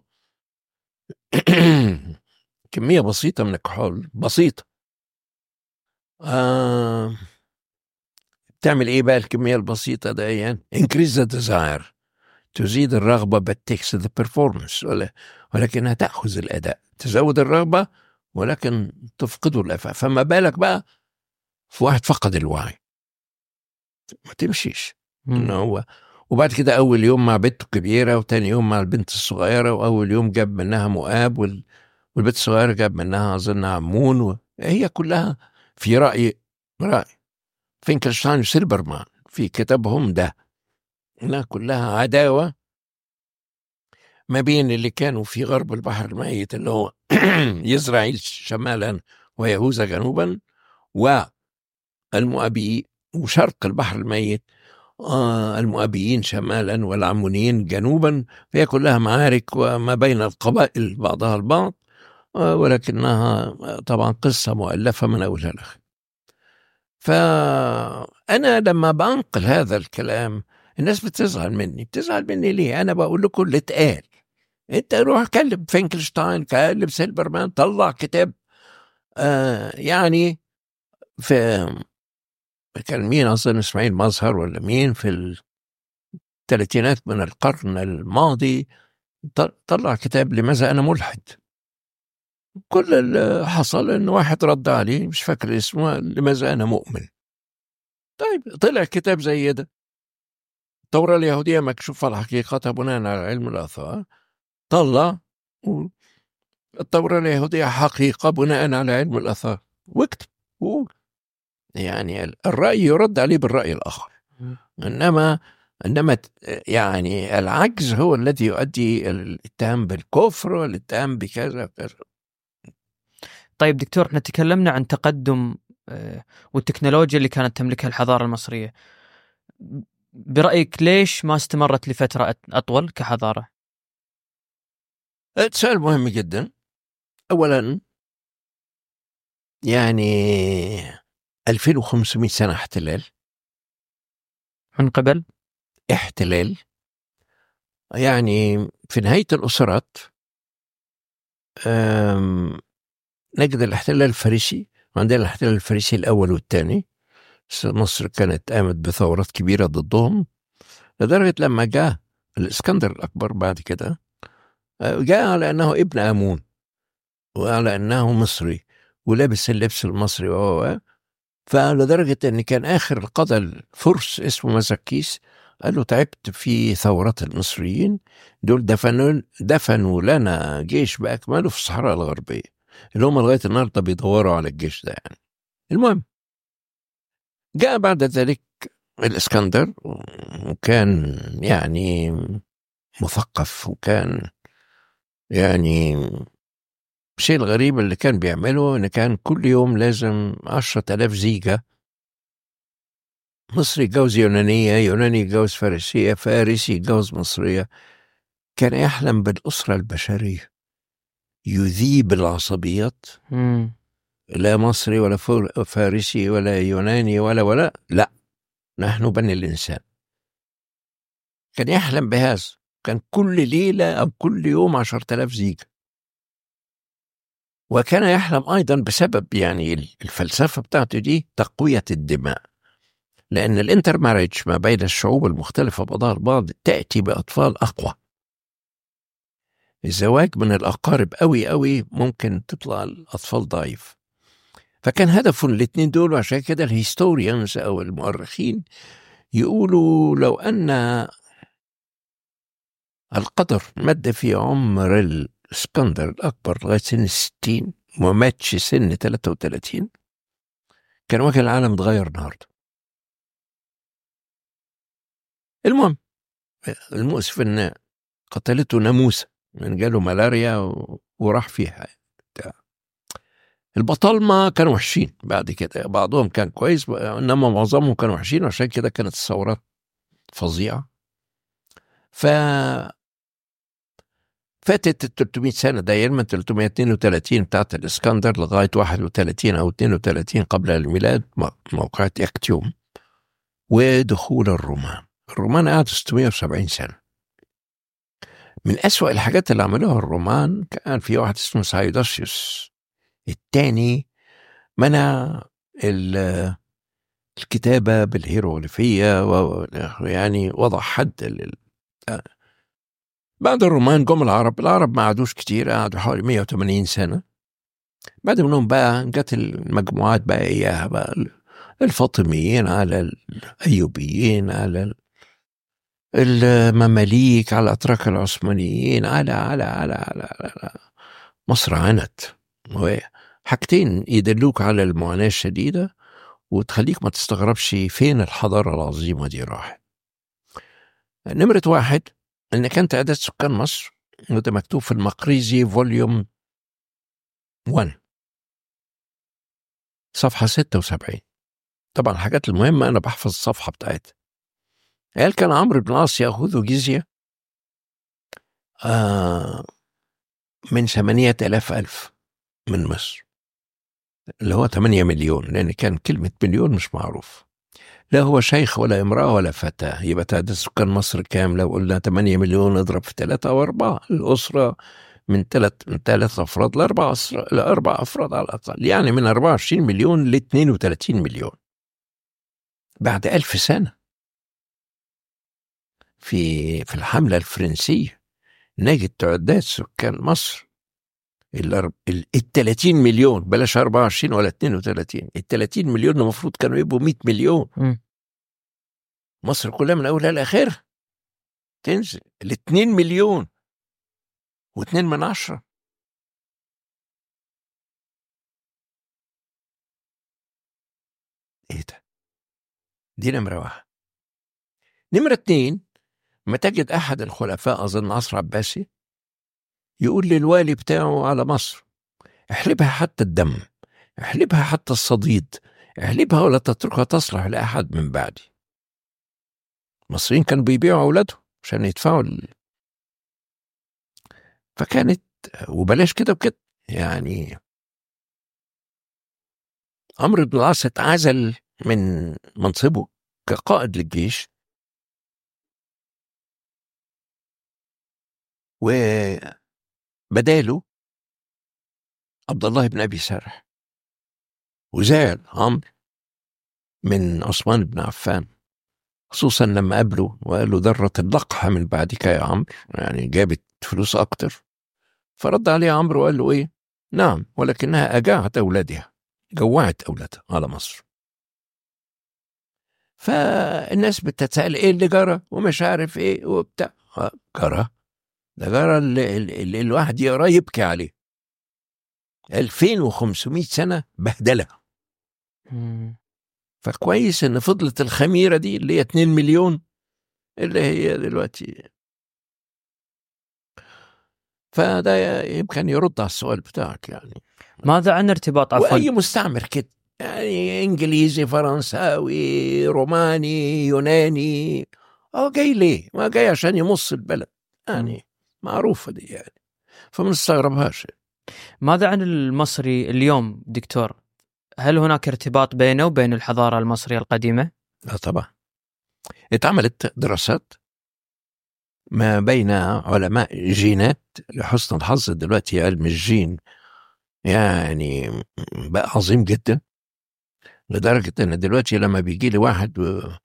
كمية بسيطة من الكحول بسيطة آه تعمل إيه بقى الكمية البسيطة ده يعني؟ increase the desire، تزيد الرغبة but takes the performance، ولا ولكنها تأخذ الأداء، تزود الرغبة ولكن تفقده الأفعال. فما بالك بقى في واحد فقد الوعي، ما تمشيش إنه هو. وبعد كده أول يوم مع بنته الكبيرة، وتاني يوم مع البنت الصغيرة، وأول يوم جاب منها مؤاب، وال... والبنت الصغيرة جاب منها أظن عمون، وهي كلها في رأي رأي فينكلشتاين وسيلبرمان في كتابهم ده إنها كلها عداوة ما بين اللي كانوا في غرب البحر الميت اللي هو يزرعيل شمالا ويهوذا جنوبا، والمؤابي وشرق البحر الميت آه المؤابيين شمالا والعمونيين جنوبا. فهي كلها معارك وما بين القبائل بعضها البعض، آه ولكنها طبعا قصة مؤلفة من أولها لآخرها. فأنا لما بنقل هذا الكلام الناس بتزعل مني. بتزعل مني ليه؟ أنا بقول لكم اللي اتقال. انت روح كلم فينكلشتاين، كلم سيلبرمان، طلع كتاب آه يعني في كان مين أصلا اسماعيل مظهر ولا مين في الثلاثينات من القرن الماضي، طلع كتاب لماذا أنا ملحد. كل اللي حصل إن واحد رد عليه مش فاكر اسمه لماذا أنا مؤمن. طيب طلع كتاب زي ده التوراة اليهودية مكشوفة على حقيقتها بناء على علم الآثار، طلع التوراة اليهودية حقيقة بناء على علم الآثار، واكتب وقول يعني الرأي يرد عليه بالرأي الآخر. إنما إنما يعني العجز هو الذي يؤدي الاتهام بالكفر والاتهام بكذا وكذا. طيب دكتور، احنا تكلمنا عن تقدم والتكنولوجيا اللي كانت تملكها الحضارة المصرية. برأيك ليش ما استمرت لفترة أطول كحضارة؟ سؤال مهم جدا. أولا يعني ألفين وخمسمائة سنة احتلال من قبل احتلال يعني في نهاية الأسرات نجد الاحتلال الفارسي، وعندنا الاحتلال الفارسي الأول والثاني. مصر كانت قامت بثورات كبيرة ضدهم، لدرجة لما جاء الإسكندر الأكبر بعد كده جاء على أنه ابن آمون وعلى أنه مصري ولابس اللبس المصري وهو، فلدرجة أن كان آخر القضاء الفرس اسمه مزكيس قال له تعبت في ثورات المصريين دول، دفنوا دفنوا لنا جيش بأكمله في الصحراء الغربية، اللي هم لغاية النهاردة بيدوروا على الجيش ده يعني. المهم جاء بعد ذلك الإسكندر، وكان يعني مثقف، وكان يعني الشيء الغريب اللي كان بيعمله إن كان كل يوم لازم عشرة آلاف زيجة، مصري يتجوز يونانية، يوناني يتجوز فارسية، فارسي يتجوز مصرية. كان يحلم بالأسرة البشرية، يذيب العصبيات. مم. لا مصري ولا فارسي ولا يوناني ولا ولا لا، نحن بني الإنسان. كان يحلم بهذا، كان كل ليلة أو كل يوم عشرة آلاف زيجة. وكان يحلم أيضا بسبب يعني الفلسفة بتاعته دي تقوية الدماء، لأن الانترماريج ما بين الشعوب المختلفة بعضها البعض تأتي بأطفال أقوى. الزواج من الأقارب قوي قوي ممكن تطلع الأطفال ضعيف. فكان هدفه الاثنين دول، وعشان كده الهيستوريانز أو المؤرخين يقولوا لو أن القدر مد في عمر الإسكندر الأكبر لغاية سن الستين وماتش سن ثلاثة وثلاثين، كان وجه العالم اتغير النهارده. المهم المؤسف ان قتلته ناموسه من جاله ملاريا و... وراح فيها. البطالمه كانوا وحشين بعد كده، بعضهم كان كويس انما معظمهم كانوا وحشين، وعشان كده كانت الثورات فظيعه. ف فاتت ال ثلاثمائة سنه داير من ثلاثمائة واثنين وثلاثين بتاعت الاسكندر لغايه واحد وثلاثين او اثنين وثلاثين قبل الميلاد، موقعة اكتيوم، ودخول الرومان. الرومان قعدوا ستمائة وسبعين سنة. من أسوأ الحاجات اللي عملوها الرومان كان في واحد اسمه سايودوسيوس الثاني، منع الكتابة بالهيروغليفية، ويعني وضع حد لل... بعد الرومان جم العرب. العرب ما قعدوش كتير، قعدوا حوالي مائة وثمانين سنة. بعد منهم بقى جت المجموعات بقى إياها بقى، الفاطميين على الأيوبيين على المماليك على الأتراك العثمانيين على على على على, على. مصر عانت، وحاجتين يدلوك على المعاناة الشديدة وتخليك ما تستغربش فين الحضارة العظيمة دي راحت. نمرة واحد إن كان تعداد سكان مصر، وده مكتوب في المقريزي فوليوم واحد صفحة ستة وسبعين. طبعا الحاجات المهمة أنا بحفظ الصفحة بتاعتها. قال كان عمرو بن العاص يأخذ جزية آه من ثمانية آلاف ألف من مصر، اللي هو ثمانية مليون، لأن كان كلمة مليون مش معروف. لا هو شيخ ولا امرأة ولا فتاة. يبقى تعداد سكان مصر كام؟ لو قلنا ثمانية مليون اضرب في ثلاثة أو أربعة، الأسرة من ثلاث من ثلاث أفراد لأربع أسرة لأربع أفراد على الأقل، يعني من أربعة وعشرين مليون ل اثنين وثلاثين مليون بعد ألف سنة. في في الحملة الفرنسية نجد تعداد سكان مصر ال ثلاثين مليون، بلاش أربعة وعشرين ولا اثنين وثلاثين، ال ثلاثين مليون المفروض كانوا يبقوا مئة مليون. م. مصر كلها من أولها لآخرها تنزل ل اثنين مليون واثنين من عشرة. ايه ده؟ دي نمرة واحد. نمرة اتنين، ما تجد أحد الخلفاء أظن عصر عباسي يقول للوالي بتاعه على مصر احلبها حتى الدم، احلبها حتى الصديد، احلبها ولا تتركها تصلح لأحد من بعدي. المصريين كانوا بيبيعوا أولادهم عشان يدفعوا ال... فكانت وبلاش كده وكده. يعني عمرو بن العاص اتعزل من منصبه كقائد للجيش، وبداله عبد الله بن أبي سرح، وزعل عمرو من عثمان بن عفان، خصوصا لما قابله وقال له ذرة اللقحة من بعدك يا عمرو، يعني جابت فلوس أكتر. فرد عليه عمرو وقال له إيه؟ نعم، ولكنها أجاعت أولادها، جوعت أولادها على مصر. فالناس بتتسأل إيه اللي جرى ومش عارف إيه وبتاع. جرى ده جرى اللي, اللي الواحد يقرأ يبكي عليه. ألفين وخمسمائة سنة بهدلة. فكويس إن فضلت الخميرة دي اللي هي اتنين مليون اللي هي دلوقتي. فده يمكن يرد على السؤال بتاعك. يعني ماذا عن ارتباط عفوا وأي مستعمر كده، يعني إنجليزي، فرنساوي، روماني، يوناني، أو جاي ليه؟ ما جاي عشان يمص البلد، يعني معروفة دي يعني، فما نستغربهاش. ماذا عن المصري اليوم دكتور؟ هل هناك ارتباط بينه وبين الحضارة المصرية القديمة؟ لا طبعا. اتعملت دراسات ما بين علماء جينات، لحسن الحظ دلوقتي علم الجين يعني بقى عظيم جدا، لدرجة ان دلوقتي لما بيجي لي واحد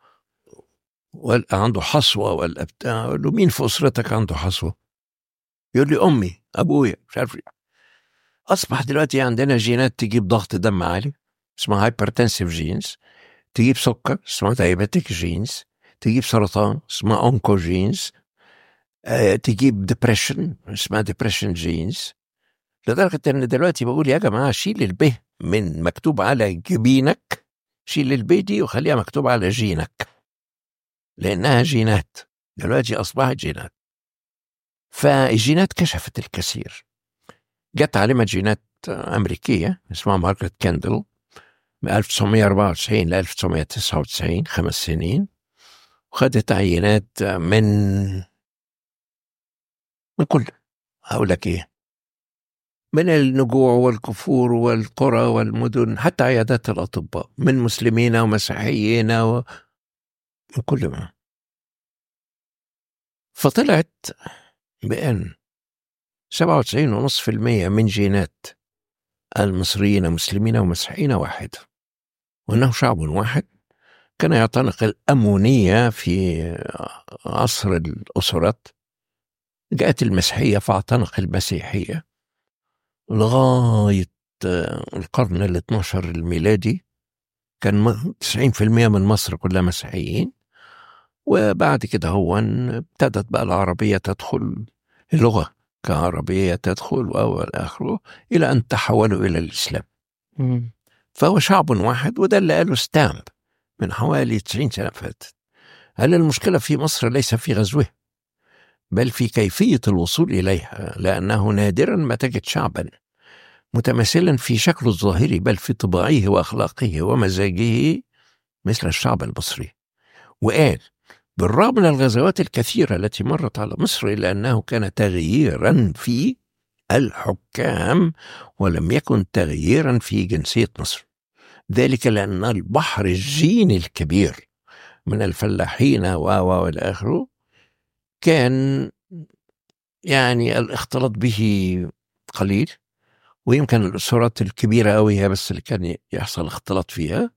وقال عنده حصوة ولا بتاع، اقول له مين في اسرتك عنده حصوة؟ يقول لي امي، ابويا، مش عارف. اصبح دلوقتي عندنا جينات تجيب ضغط دم عالي اسمها هايبرتنسيف جينز، تجيب سكر اسمها دايابيتيك جينز، تجيب سرطان اسمها اونكو جينز، أه تجيب ديبريشن اسمها ديبريشن جينز. لدرجة ان دلوقتي بقول يا جماعة شيل الب من مكتوب على جبينك، شيل الب دي وخليها مكتوب على جينك، لانها جينات دلوقتي اصبحت جينات. فالجينات كشفت الكثير. جت عالمة جينات امريكية اسمها مارغريت كاندل من ألف وتسعمائة وأربعة وتسعين ل ألف وتسعمائة وتسعة وتسعين، خمس سنين، وخدت عينات من من كل هقول لك ايه، من النجوع والكفور والقرى والمدن، حتى عيادات الأطباء، من مسلمين ومسيحيين ومن كل ما. فطلعت بأن سبعة وتسعين فاصلة خمسة بالمئة من جينات المصريين مسلمين ومسيحيين واحد، وأنه شعب واحد كان يعتنق الأمونية في عصر الأسرات. جاءت المسيحية فاعتنق المسيحية لغاية القرن الاثناشر الميلادي، كان تسعين بالمئة من مصر كلها مسيحيين. وبعد كده هو ابتدت بقى العربية تدخل، اللغة كعربية تدخل وأول آخره، إلى أن تحولوا إلى الإسلام. مم. فهو شعب واحد، وده اللي قاله ستامب من حوالي تسعين سنة فاتت. هل المشكلة في مصر ليس في غزوه، بل في كيفية الوصول إليها، لأنه نادرا ما تجد شعبا متمثلا في شكله الظاهري بل في طباعه وأخلاقه ومزاجه مثل الشعب المصري. وقال بالرغم من الغزوات الكثيرة التي مرت على مصر إلا أنه كان تغييرا في الحكام ولم يكن تغييرا في جنسية مصر، ذلك لأن البحر الجيني الكبير من الفلاحين والآخر كان يعني الاختلاط به قليل، ويمكن الأسرات الكبيرة أوي هي بس اللي كان يحصل اختلاط فيها،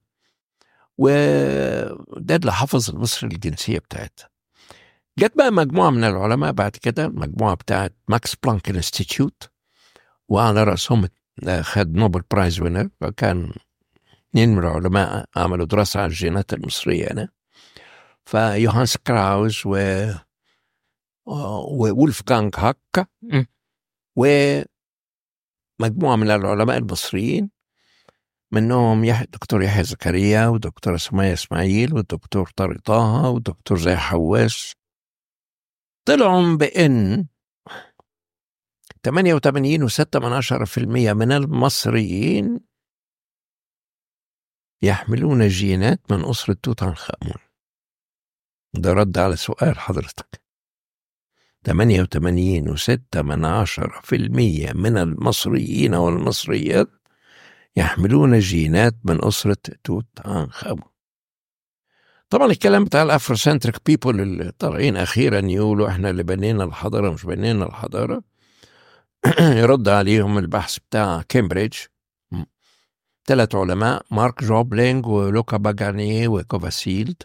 وده اللي حفظ المصري الجنسية بتاعتها. جت بقى مجموعة من العلماء بعد كده، مجموعة بتاعت ماكس بلانك انستيتيوت، وعلى رأسهم خد نوبل برايز وينر، وكان اثنين من العلماء عملوا دراسة على الجينات المصرية أنا، فيوهانس كراوز و وولفغانغ هاك ومجموعة من العلماء المصريين منهم يح... دكتور يحيى زكريا ودكتور سمية إسماعيل والدكتور طارق طه والدكتور زي حواس، طلعوا بأن ثمانية وثمانين وستة من عشرة في المية من المصريين يحملون جينات من أسرة توت عنخ آمون. ده رد على سؤال حضرتك. ثمانية وثمانين وستة من عشرة في المية من المصريين والمصريات يحملون جينات من أسرة توت عنخ آمون. طبعا الكلام بتاع الأفروسنتريك بيبول اللي طالعين أخيرا يقولوا إحنا اللي بنينا الحضارة مش بنينا الحضارة، يرد عليهم البحث بتاع كامبريدج، ثلاث علماء مارك جوبلينج ولوكا باغاني وكوفاسيلد،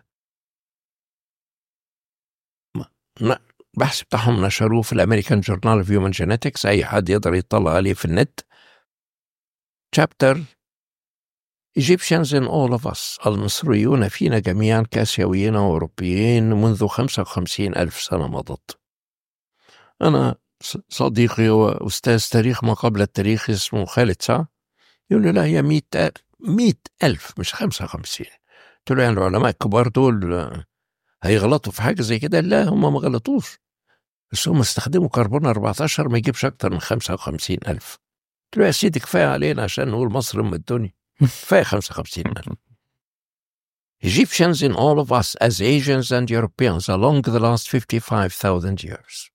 البحث بتاعهم نشروه في الامريكان جورنال اوف هيومن جينيتكس، اي حد يقدر يطلع عليه في النت. chapter Egyptians in all of us، المصريون فينا جميعا كاسيويين وأوروبيين منذ خمسة وخمسين ألف سنة مضت. أنا صديقي وأستاذ تاريخ ما قبل التاريخ اسمه خالد سعد يقول له لا هي مئة مئة ألف مش خمسة وخمسين. قلت له يعني العلماء الكبار دول هيغلطوا في حاجة زي كده؟ لا هم ما غلطوش، بس هم استخدموا كربون أربعتاشر ما يجيبش أكتر من خمسة وخمسين ألف. قلت له يا سيدي كفاية علينا عشان نقول مصر أم الدنيا، كفاية خمسة وخمسين ألف. Egyptians in all of us as Asians and Europeans along the last fifty-five thousand years.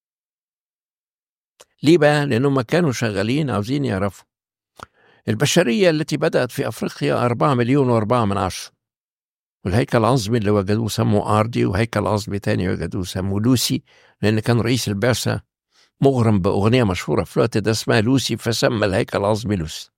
ليه بقى؟ لأنهم كانوا شغالين عاوزين يعرفوا البشرية التي بدأت في أفريقيا أربعة مليون وأربعة من عشر، والهيكل العظمي اللي وجدوه سموه آردي، وهيكل عظمي تاني وجدوه سموه لوسي، لأن كان رئيس البعثة مغرم بأغنية مشهورة في الوقت ده اسمها لوسي، فسمى الهيكل العظمي لوسي.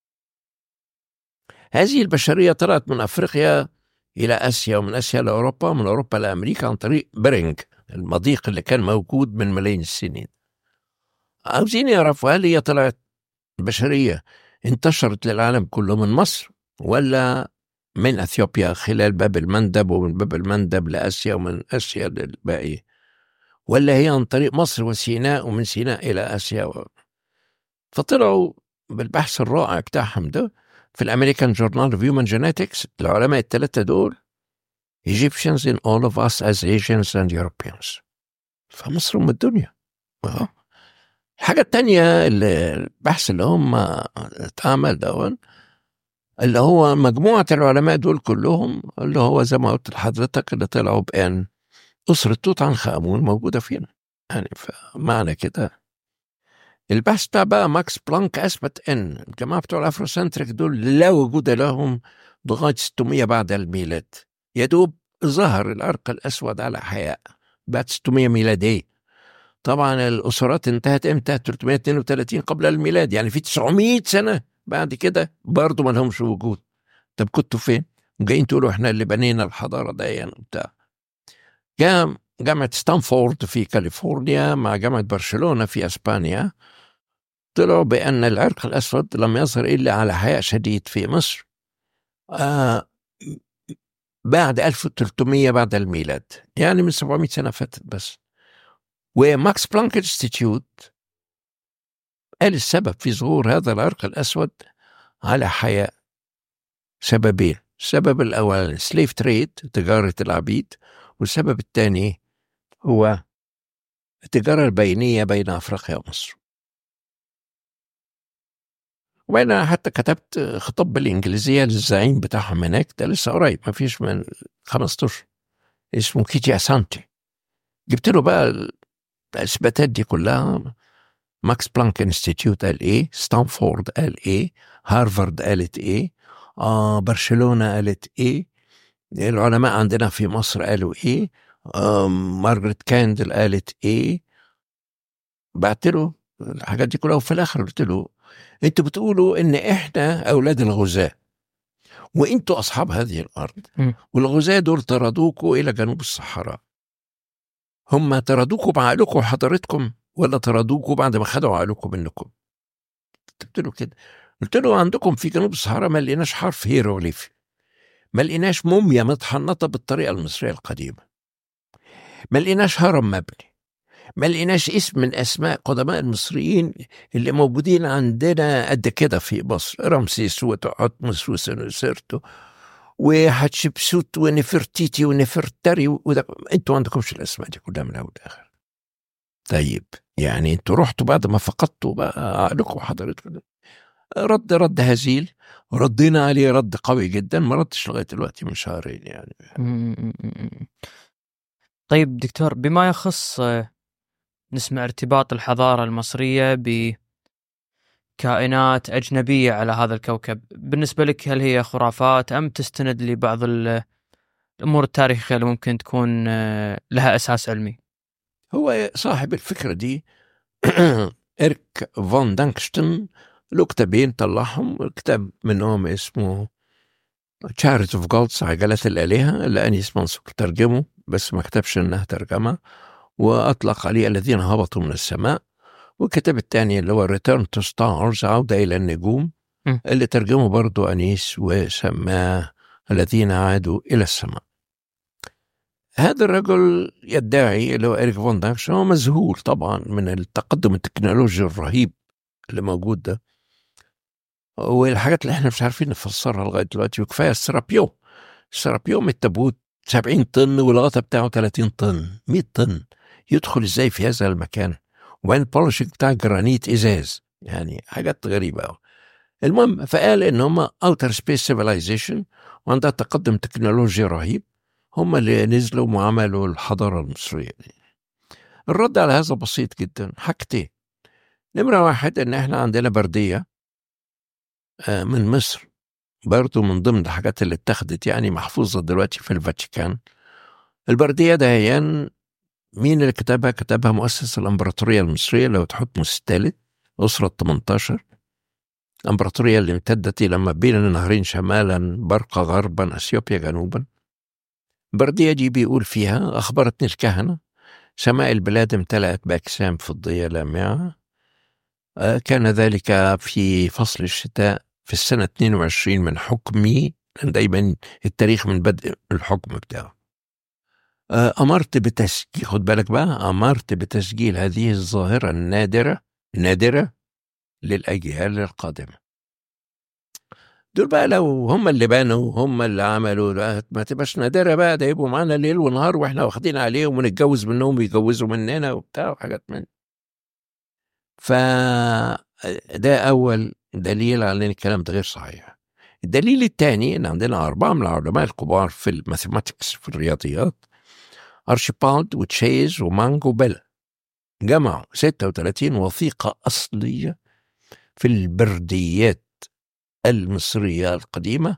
هذه البشرية طلعت من أفريقيا إلى آسيا، ومن آسيا لأوروبا، ومن أوروبا لأمريكا عن طريق برينج، المضيق اللي كان موجود من ملايين السنين. عاوزين يعرفوا هل هي طلعت بشرية انتشرت للعالم كله من مصر، ولا من أثيوبيا خلال باب المندب، ومن باب المندب لآسيا، ومن آسيا للباقي، ولا هي عن طريق مصر وسيناء، ومن سيناء إلى آسيا و... فطلعوا بالبحث الرائع بتاعهم ده في الأمريكان جورنال اوف هيومن جينيتكس العلماء الثلاثة دول Egyptians in all of us as Asians and Europeans. فمصر أم الدنيا. أه. الحاجة التانية اللي البحث اللي هم اتعمل دون اللي هو مجموعة العلماء دول كلهم، اللي هو زي ما قلت لحضرتك اللي طلعوا بأن أسرة توت عنخ آمون موجودة فينا. يعني فمعنى كده البحث بتاع بقى ماكس بلانك أثبت أن الجماعة بتوع الأفروسنتريك دول لا وجود لهم لغاية ستمائة بعد الميلاد. يدوب ظهر العرق الأسود على حياء بعد ستمائة ميلادية. طبعا الأسرات انتهت امتى؟ ثلاثمائة واثنين وثلاثين قبل الميلاد، يعني في تسعمائة سنة بعد كده برضو ما لهمش وجود. طب كنتوا فين؟ جايين تقولوا احنا اللي بنينا الحضارة دي يعني بتاع. جاء جامعة ستانفورد في كاليفورنيا مع جامعة برشلونة في أسبانيا طلعوا بأن العرق الأسود لم يظهر إلا على حياء شديد في مصر آه بعد ألف وثلاثمائة بعد الميلاد، يعني من سبعمائة سنة فاتت بس. وماكس بلانك انستيتيوت قال السبب في ظهور هذا العرق الأسود على حياء سببين. السبب الأول سليف تريد، تجارة العبيد، والسبب الثاني هو التجارة البينية بين أفريقيا ومصر. وأنا حتى كتبت خطاب بالإنجليزية للزعيم بتاعهم هناك، ده لسه قريب ما فيش من خمسة أشهر، اسمه كيتي أسانتي. جبت له بقى الإثباتات دي كلها. ماكس بلانك انستيتيوت قال إيه، ستانفورد قال إيه، هارفارد قالت إيه، آه برشلونة قالت إيه، العلماء عندنا في مصر قالوا إيه، آه مارغريت كاندل قالت إيه. بعت له الحاجات دي كلها، وفي الآخر قلت له أنتوا بتقولوا إن إحنا أولاد الغزاة وإنتوا أصحاب هذه الأرض، والغزاة دول طردوكوا إلى جنوب الصحراء. هم طردوكوا بعقلكم وحضارتكم، ولا طردوكوا بعد ما خدوا عقلكم منكم؟ قلت له كده. قلت له عندكم في جنوب الصحراء ما لقيناش حرف هيروغليفي، ما لقيناش موميا متحنطة بالطريقة المصرية القديمة، ما لقيناش هرم مبني، ما لقيناش اسم من أسماء قدماء المصريين اللي موجودين عندنا قد كده في مصر، رمسيس وتحتمس وسنوسرت وحتشبسوت ونفرتيتي ونفرتري وده. انتوا عندكمش الأسماء دي كلها من أول آخر. طيب يعني انتوا رحتوا بعد ما فقدتوا بقى عقلكم حضرتكم. رد رد هزيل، ردينا عليه رد قوي جدا، ما ردش لغاية دلوقتي من شهرين يعني. طيب دكتور، بما يخص نسمع ارتباط الحضارة المصرية بكائنات أجنبية على هذا الكوكب، بالنسبة لك هل هي خرافات أم تستند لبعض الأمور التاريخية اللي ممكن تكون لها أساس علمي؟ هو صاحب الفكرة دي إريك فون دانكشتن له كتابين طلعهم، كتاب منهم اسمه Chariots of Gods عجلات الآلهة اللي أنيس منصور ترجمه بس ما كتبش إنها ترجمة، وأطلق عليه الذين هبطوا من السماء. والكتاب الثاني اللي هو Return to Stars عودة إلى النجوم م. اللي ترجمه برضو أنيس وسماه الذين عادوا إلى السماء. هذا الرجل يدعي اللي هو إريك فون دانكشتن هو مذهول طبعا من التقدم التكنولوجي الرهيب اللي موجود ده، والحاجات اللي احنا مش عارفين نفسرها لغاية دلوقتي. وكفاية السرابيو السرابيو من التابوت سبعين طن والغطاء بتاعه ثلاثين طن مئة طن، يدخل ازاي في هذا المكان؟ وبين البولشيك بتاع جرانيت ازاز، يعني حاجات غريبة أوي. المهم فقال ان هم اوتر سبيس سيفيلايزيشن وعندها تقدم تكنولوجي رهيب، هم اللي نزلوا وعملوا الحضارة المصرية. الرد على هذا بسيط جدا، حاجتين. نمرة واحد ان احنا عندنا بردية من مصر برضو من ضمن الحاجات اللي اتخذت يعني محفوظة دلوقتي في الفاتيكان. البردية دهيان مين اللي كتبها؟ كتبها مؤسس الامبراطورية المصرية اللي هو تحتمس الثالث أسرة ثمانية عشر، الامبراطورية اللي امتدت إلى ما بين النهرين شمالا، برقة غربا، أثيوبيا جنوبا. البردية دي بيقول فيها أخبرتني الكهنة سماء البلاد امتلأت بأجسام فضية لامعة، كان ذلك في فصل الشتاء في السنة اثنين وعشرين من حكمي، دايما التاريخ من بدء الحكم بتاعه. أمرت بتسجيل، خد بالك بقى، أمرت بتسجيل هذه الظاهرة النادرة نادرة للأجيال القادمة. دول بقى لو هم اللي بانوا هم اللي عملوا ما تبقاش نادرة بقى، ده يبقوا معنا ليل ونهار واحنا واخدين عليهم ونتجوز منهم ويجوزوا مننا وبتاع وحاجات من. فده أول دليل على أن الكلام ده غير صحيح. الدليل الثاني أن عندنا أربعة من العلماء الكبار في الماثيماتكس في الرياضيات، أرشيبالد وتشيز ومانج وبيل، جمعوا ستة وثلاثين وثيقة أصلية في البرديات المصرية القديمة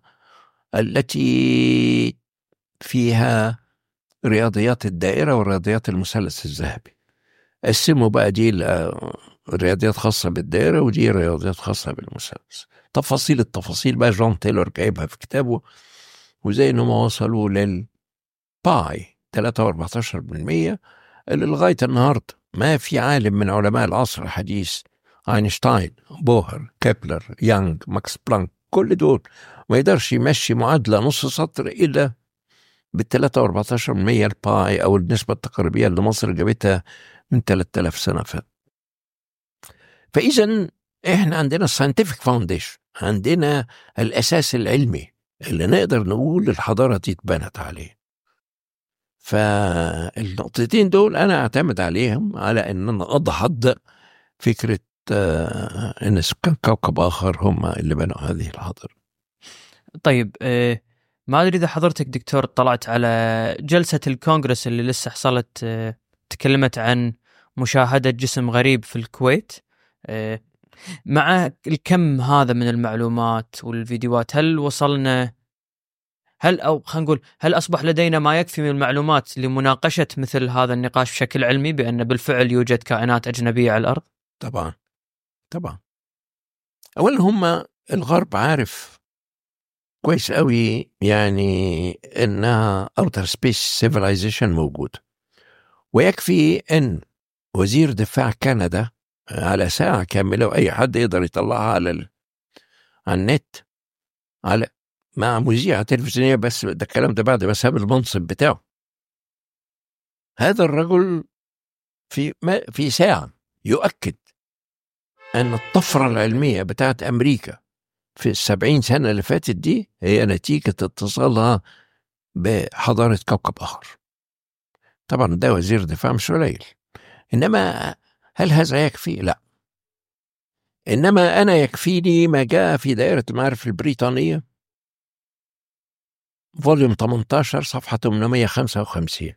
التي فيها رياضيات الدائرة ورياضيات المثلث الذهبي. قسموا بقى دي رياضيات خاصة بالدائرة ودي رياضيات خاصة بالمثلث. تفاصيل التفاصيل بقى جون تايلور جايبها في كتابه، وزي انهم وصلوا للباي ثلاثة وأربعة عشر بالمية اللي لغاية النهاردة ما في عالم من علماء العصر الحديث، اينشتاين، بوهر، كيبلر، يانغ، ماكس بلانك، كل دول ما يقدرش يمشي معادلة نص سطر إلا بالثلاثة وأربعة عشر بالمية الباي أو النسبة التقريبية اللي مصر جابتها من ثلاثة آلاف سنة فات. فإذا إحنا عندنا الساينتفك فاونديشن، عندنا الأساس العلمي اللي نقدر نقول الحضارة دي اتبنت عليه. فالنقطتين دول أنا أعتمد عليهم على أن أنا أضحض فكرة آه أن سكان كوكب آخر هم اللي بنوا هذه الحضارة. طيب آه ما أدري إذا حضرتك دكتور طلعت على جلسة الكونغرس اللي لسه حصلت، آه تكلمت عن مشاهدة جسم غريب في الكويت. آه مع الكم هذا من المعلومات والفيديوهات، هل وصلنا هل أو خلينا نقول هل أصبح لدينا ما يكفي من المعلومات لمناقشة مثل هذا النقاش بشكل علمي بأن بالفعل يوجد كائنات أجنبية على الأرض؟ طبعا طبعا. أولا هم الغرب عارف كويس قوي يعني إنها outer space civilization موجود، ويكفي إن وزير دفاع كندا على ساعة كاملة وأي حد يقدر يطلعها على ال... على النت على مع مذيعة تلفزيونية، بس ده الكلام ده بعد ما ساب المنصب بتاعه. هذا الرجل في في ساعة يؤكد أن الطفرة العلمية بتاعت أمريكا في السبعين سنة اللي فاتت دي هي نتيجة اتصالها بحضارة كوكب آخر. طبعا ده وزير دفاع مش قليل، إنما هل هذا يكفي؟ لا. إنما أنا يكفيني ما جاء في دائرة المعارف البريطانية فوليوم ثمانية عشر صفحة ثمانمائة وخمسة وخمسين.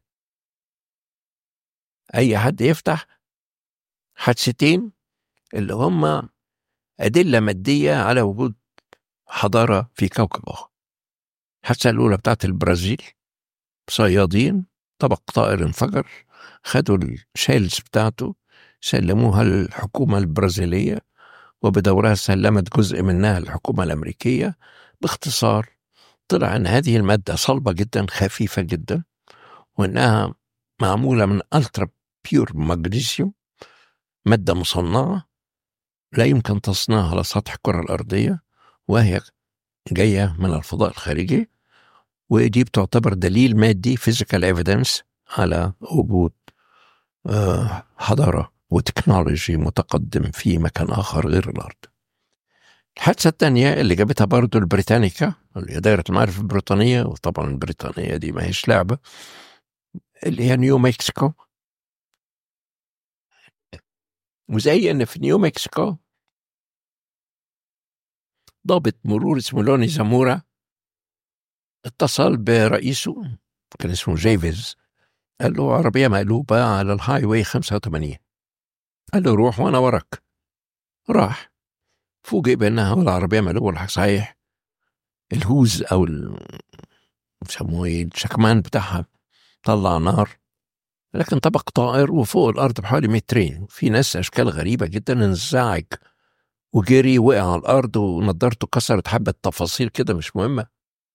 أي حد يفتح حادثتين اللي هم أدلة مادية على وجود حضارة في كوكب آخر. الحادثة الأولى بتاعت البرازيل، صيادين طبق طائر انفجر، خدوا الشيلز بتاعته سلموها للحكومة البرازيلية، وبدورها سلمت جزء منها الحكومة الأمريكية. باختصار طلع أن هذه المادة صلبة جدا، خفيفة جدا، وأنها معمولة من ألترا بيور مغنيسيوم، مادة مصنعة لا يمكن تصنيعها على سطح الكرة الأرضية، وهي جاية من الفضاء الخارجي. ودي بتعتبر دليل مادي physical evidence على وجود حضارة وتكنولوجي متقدم في مكان آخر غير الأرض. الحادثة الثانية اللي جابتها برضو البريتانيكا، اللي هي دائرة المعارف البريطانية، وطبعا البريطانية دي ما هيش لعبة، اللي هي نيو مكسيكو. وزي ان في نيو مكسيكو ضابط مرور اسمه لوني زامورا اتصل برئيسه كان اسمه جيفيز، قال له عربية مقلوبة على الهاي واي خمسة وثمانين. قال له روح وانا وراك. راح، فوجئ بانها العربية مقلوبة. صحيح الهوز او بيسموه ايه الشكمان بتاعها طلع نار، لكن طبق طائر وفوق الارض بحوالي مترين. في ناس اشكال غريبة جدا، انزعج وجري، وقع على الارض ونضارته كسرت، حبة تفاصيل كده مش مهمة.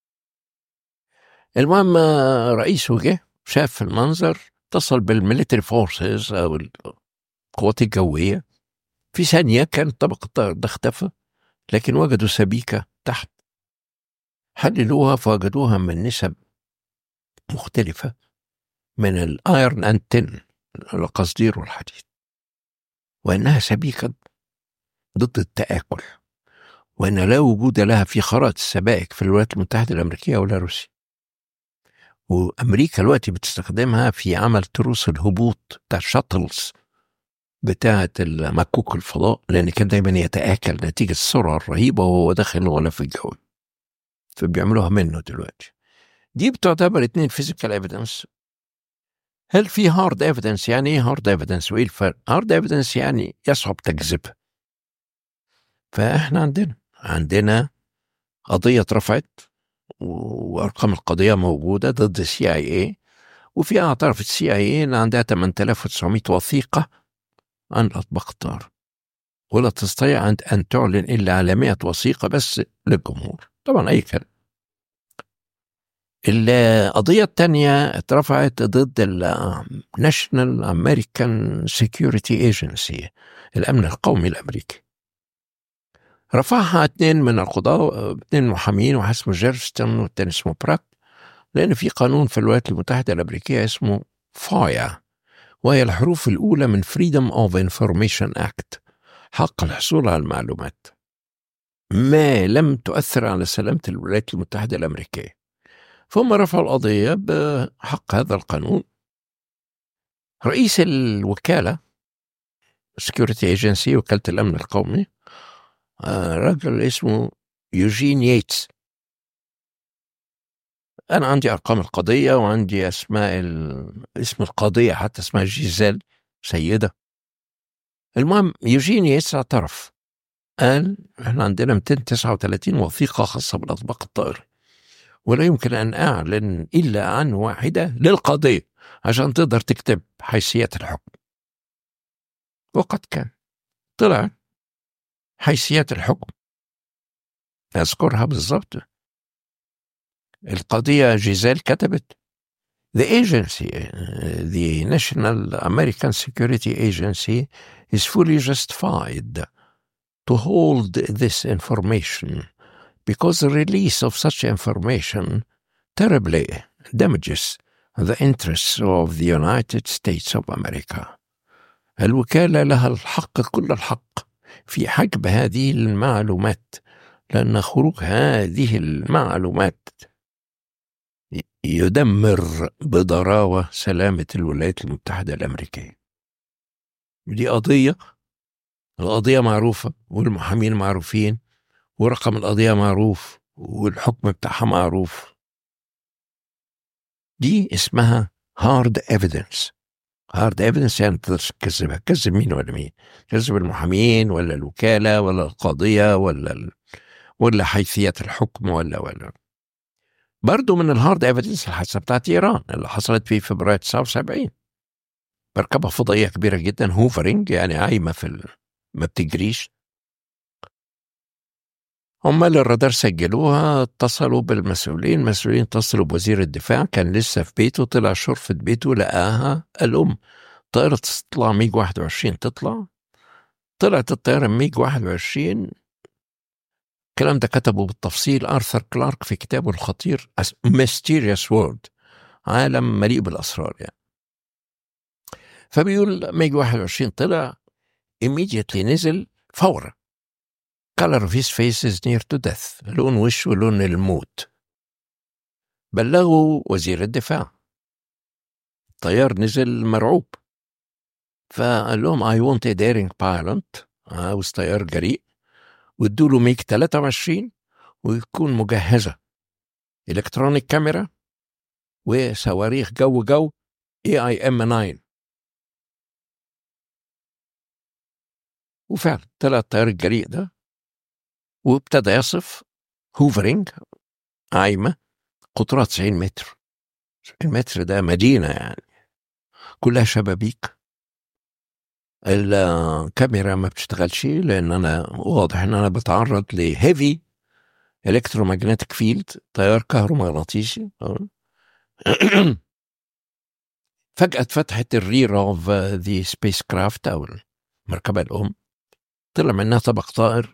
المهم رئيسه جه شاف المنظر، اتصل بالميليتري فورسز او القوات الجوية. في ثانية كان طبق الطائر ده اختفى، لكن وجدوا سبيكة تحت، حللوها فوجدوها من نسب مختلفة من الايرن اند تن، القصدير والحديد، وانها سبيكة ضد التآكل، وان لا وجود لها في خرائط السبائك في الولايات المتحدة الامريكية ولا روسيا. وامريكا دلوقتي بتستخدمها في عمل تروس الهبوط بتاع الشاتلز بتاعة المكوك الفضاء، لان كان دايما يتآكل نتيجة السرعة الرهيبة وهو داخل الغلاف الجوي، فبيعملوها منه دلوقتي. دي بتعتبر اتنين فيزيكال ايفيدنس. هل في هارد ايفيدنس؟ يعني ايه هارد ايفيدنس وايه الفرق؟ هارد ايفيدنس يعني يصعب تكذبها. فاحنا عندنا عندنا قضية اترفعت وارقام القضية موجودة ضد السي اي اي، وفي اعتراف السي اي اي ان عندها ثمانية آلاف وتسعمائة وثيقة عن اطباق الطائر، ولا تستطيع ان تعلن الا على مائة وثيقة بس للجمهور. طبعا اي كلام. القضية الثانية اترفعت ضد الناشونال امريكان سيكيورتي ايجنسي، الامن القومي الامريكي. رفعها اثنين من القضاة، اثنين محامين، واحد اسمه جيرستون والثاني اسمه براك، لان في قانون في الولايات المتحدة الامريكية اسمه فايا، وهي الحروف الاولى من Freedom of Information Act، حق الحصول على المعلومات، ما لم تؤثر على سلامة الولايات المتحدة الامريكية. فهم رفعوا القضية بحق هذا القانون. رئيس الوكالة Security Agency، وكالة الأمن القومي، رجل اسمه يوجين ييتس. أنا عندي أرقام القضية وعندي أسماء ال... اسم القضية حتى اسمها جيزيل، سيدة. المهم يوجين ييتس اعترف، قال احنا عندنا مئتين وتسعة وثلاثين وثيقة خاصة بالأطباق الطائرة، ولا يمكن أن أعلن إلا عن واحدة للقضية عشان تقدر تكتب حيثيات الحكم. وقد كان طلع حيثيات الحكم، أذكرها بالضبط. القضية جيزيل كتبت The agency, the National American Security Agency is fully justified to hold this information because the release of such information terribly damages the interests of the United States of America. الوكالة لها الحق، كل الحق في حجب هذه المعلومات، لأن خروج هذه المعلومات يدمر بضراوة سلامة الولايات المتحدة الأمريكية. دي قضية، القضية معروفة والمحامين معروفين ورقم القضية معروف والحكم بتاعها معروف. دي اسمها hard evidence. hard evidence يعني تقدرش تكذبها. تكذب مين ولا مين؟ تكذب المحامين ولا الوكالة ولا القضية ولا ال... ولا حيثيات الحكم ولا ولا برضو من الهارد ايفيدنس الحادثة بتاعت إيران اللي حصلت في فبراير تسعة وسبعين. مركبة فضائية كبيرة جدا، هوفرينج يعني عايمة في ال... ما بتجريش. هم اللي الرادار سجلوها، اتصلوا بالمسؤولين، المسؤولين اتصلوا بوزير الدفاع، كان لسه في بيته، طلع شرفة بيته لقاها الأم طائرة تطلع ميج واحد وعشرين تطلع. طلعت الطائرة ميج واحد وعشرين. الكلام ده كتبه بالتفصيل آرثر كلارك في كتابه الخطير Mysterious World، عالم مليء بالأسرار يعني. فبيقول ميج واحد وعشرين طلع immediately نزل فورا. color of his face is near to death، لون وشه لون الموت. بلغوا وزير الدفاع، الطيار نزل مرعوب، فقال لهم I want a daring pilot، عاوز طيار جريء، وادوا له ميج ثلاثة وعشرين ويكون مجهزة إلكترونيك كاميرا وصواريخ جو جو إيه آي إم تسعة. وفعلا طلع الطيار الجريء ده وابتدى يصف هوفرينج، عايمة، قطرها تسعين متر. تسعين متر ده مدينة يعني، كلها شبابيك. الكاميرا ما بتشتغلش لأن أنا واضح أن أنا بتعرض لهيفي إلكترومagnetic فيلد، تيار كهرومغناطيسي. فجأة فتحت الرير اوف ذا سبيس كرافت أو المركبة الأم، طلع منها طبق طائر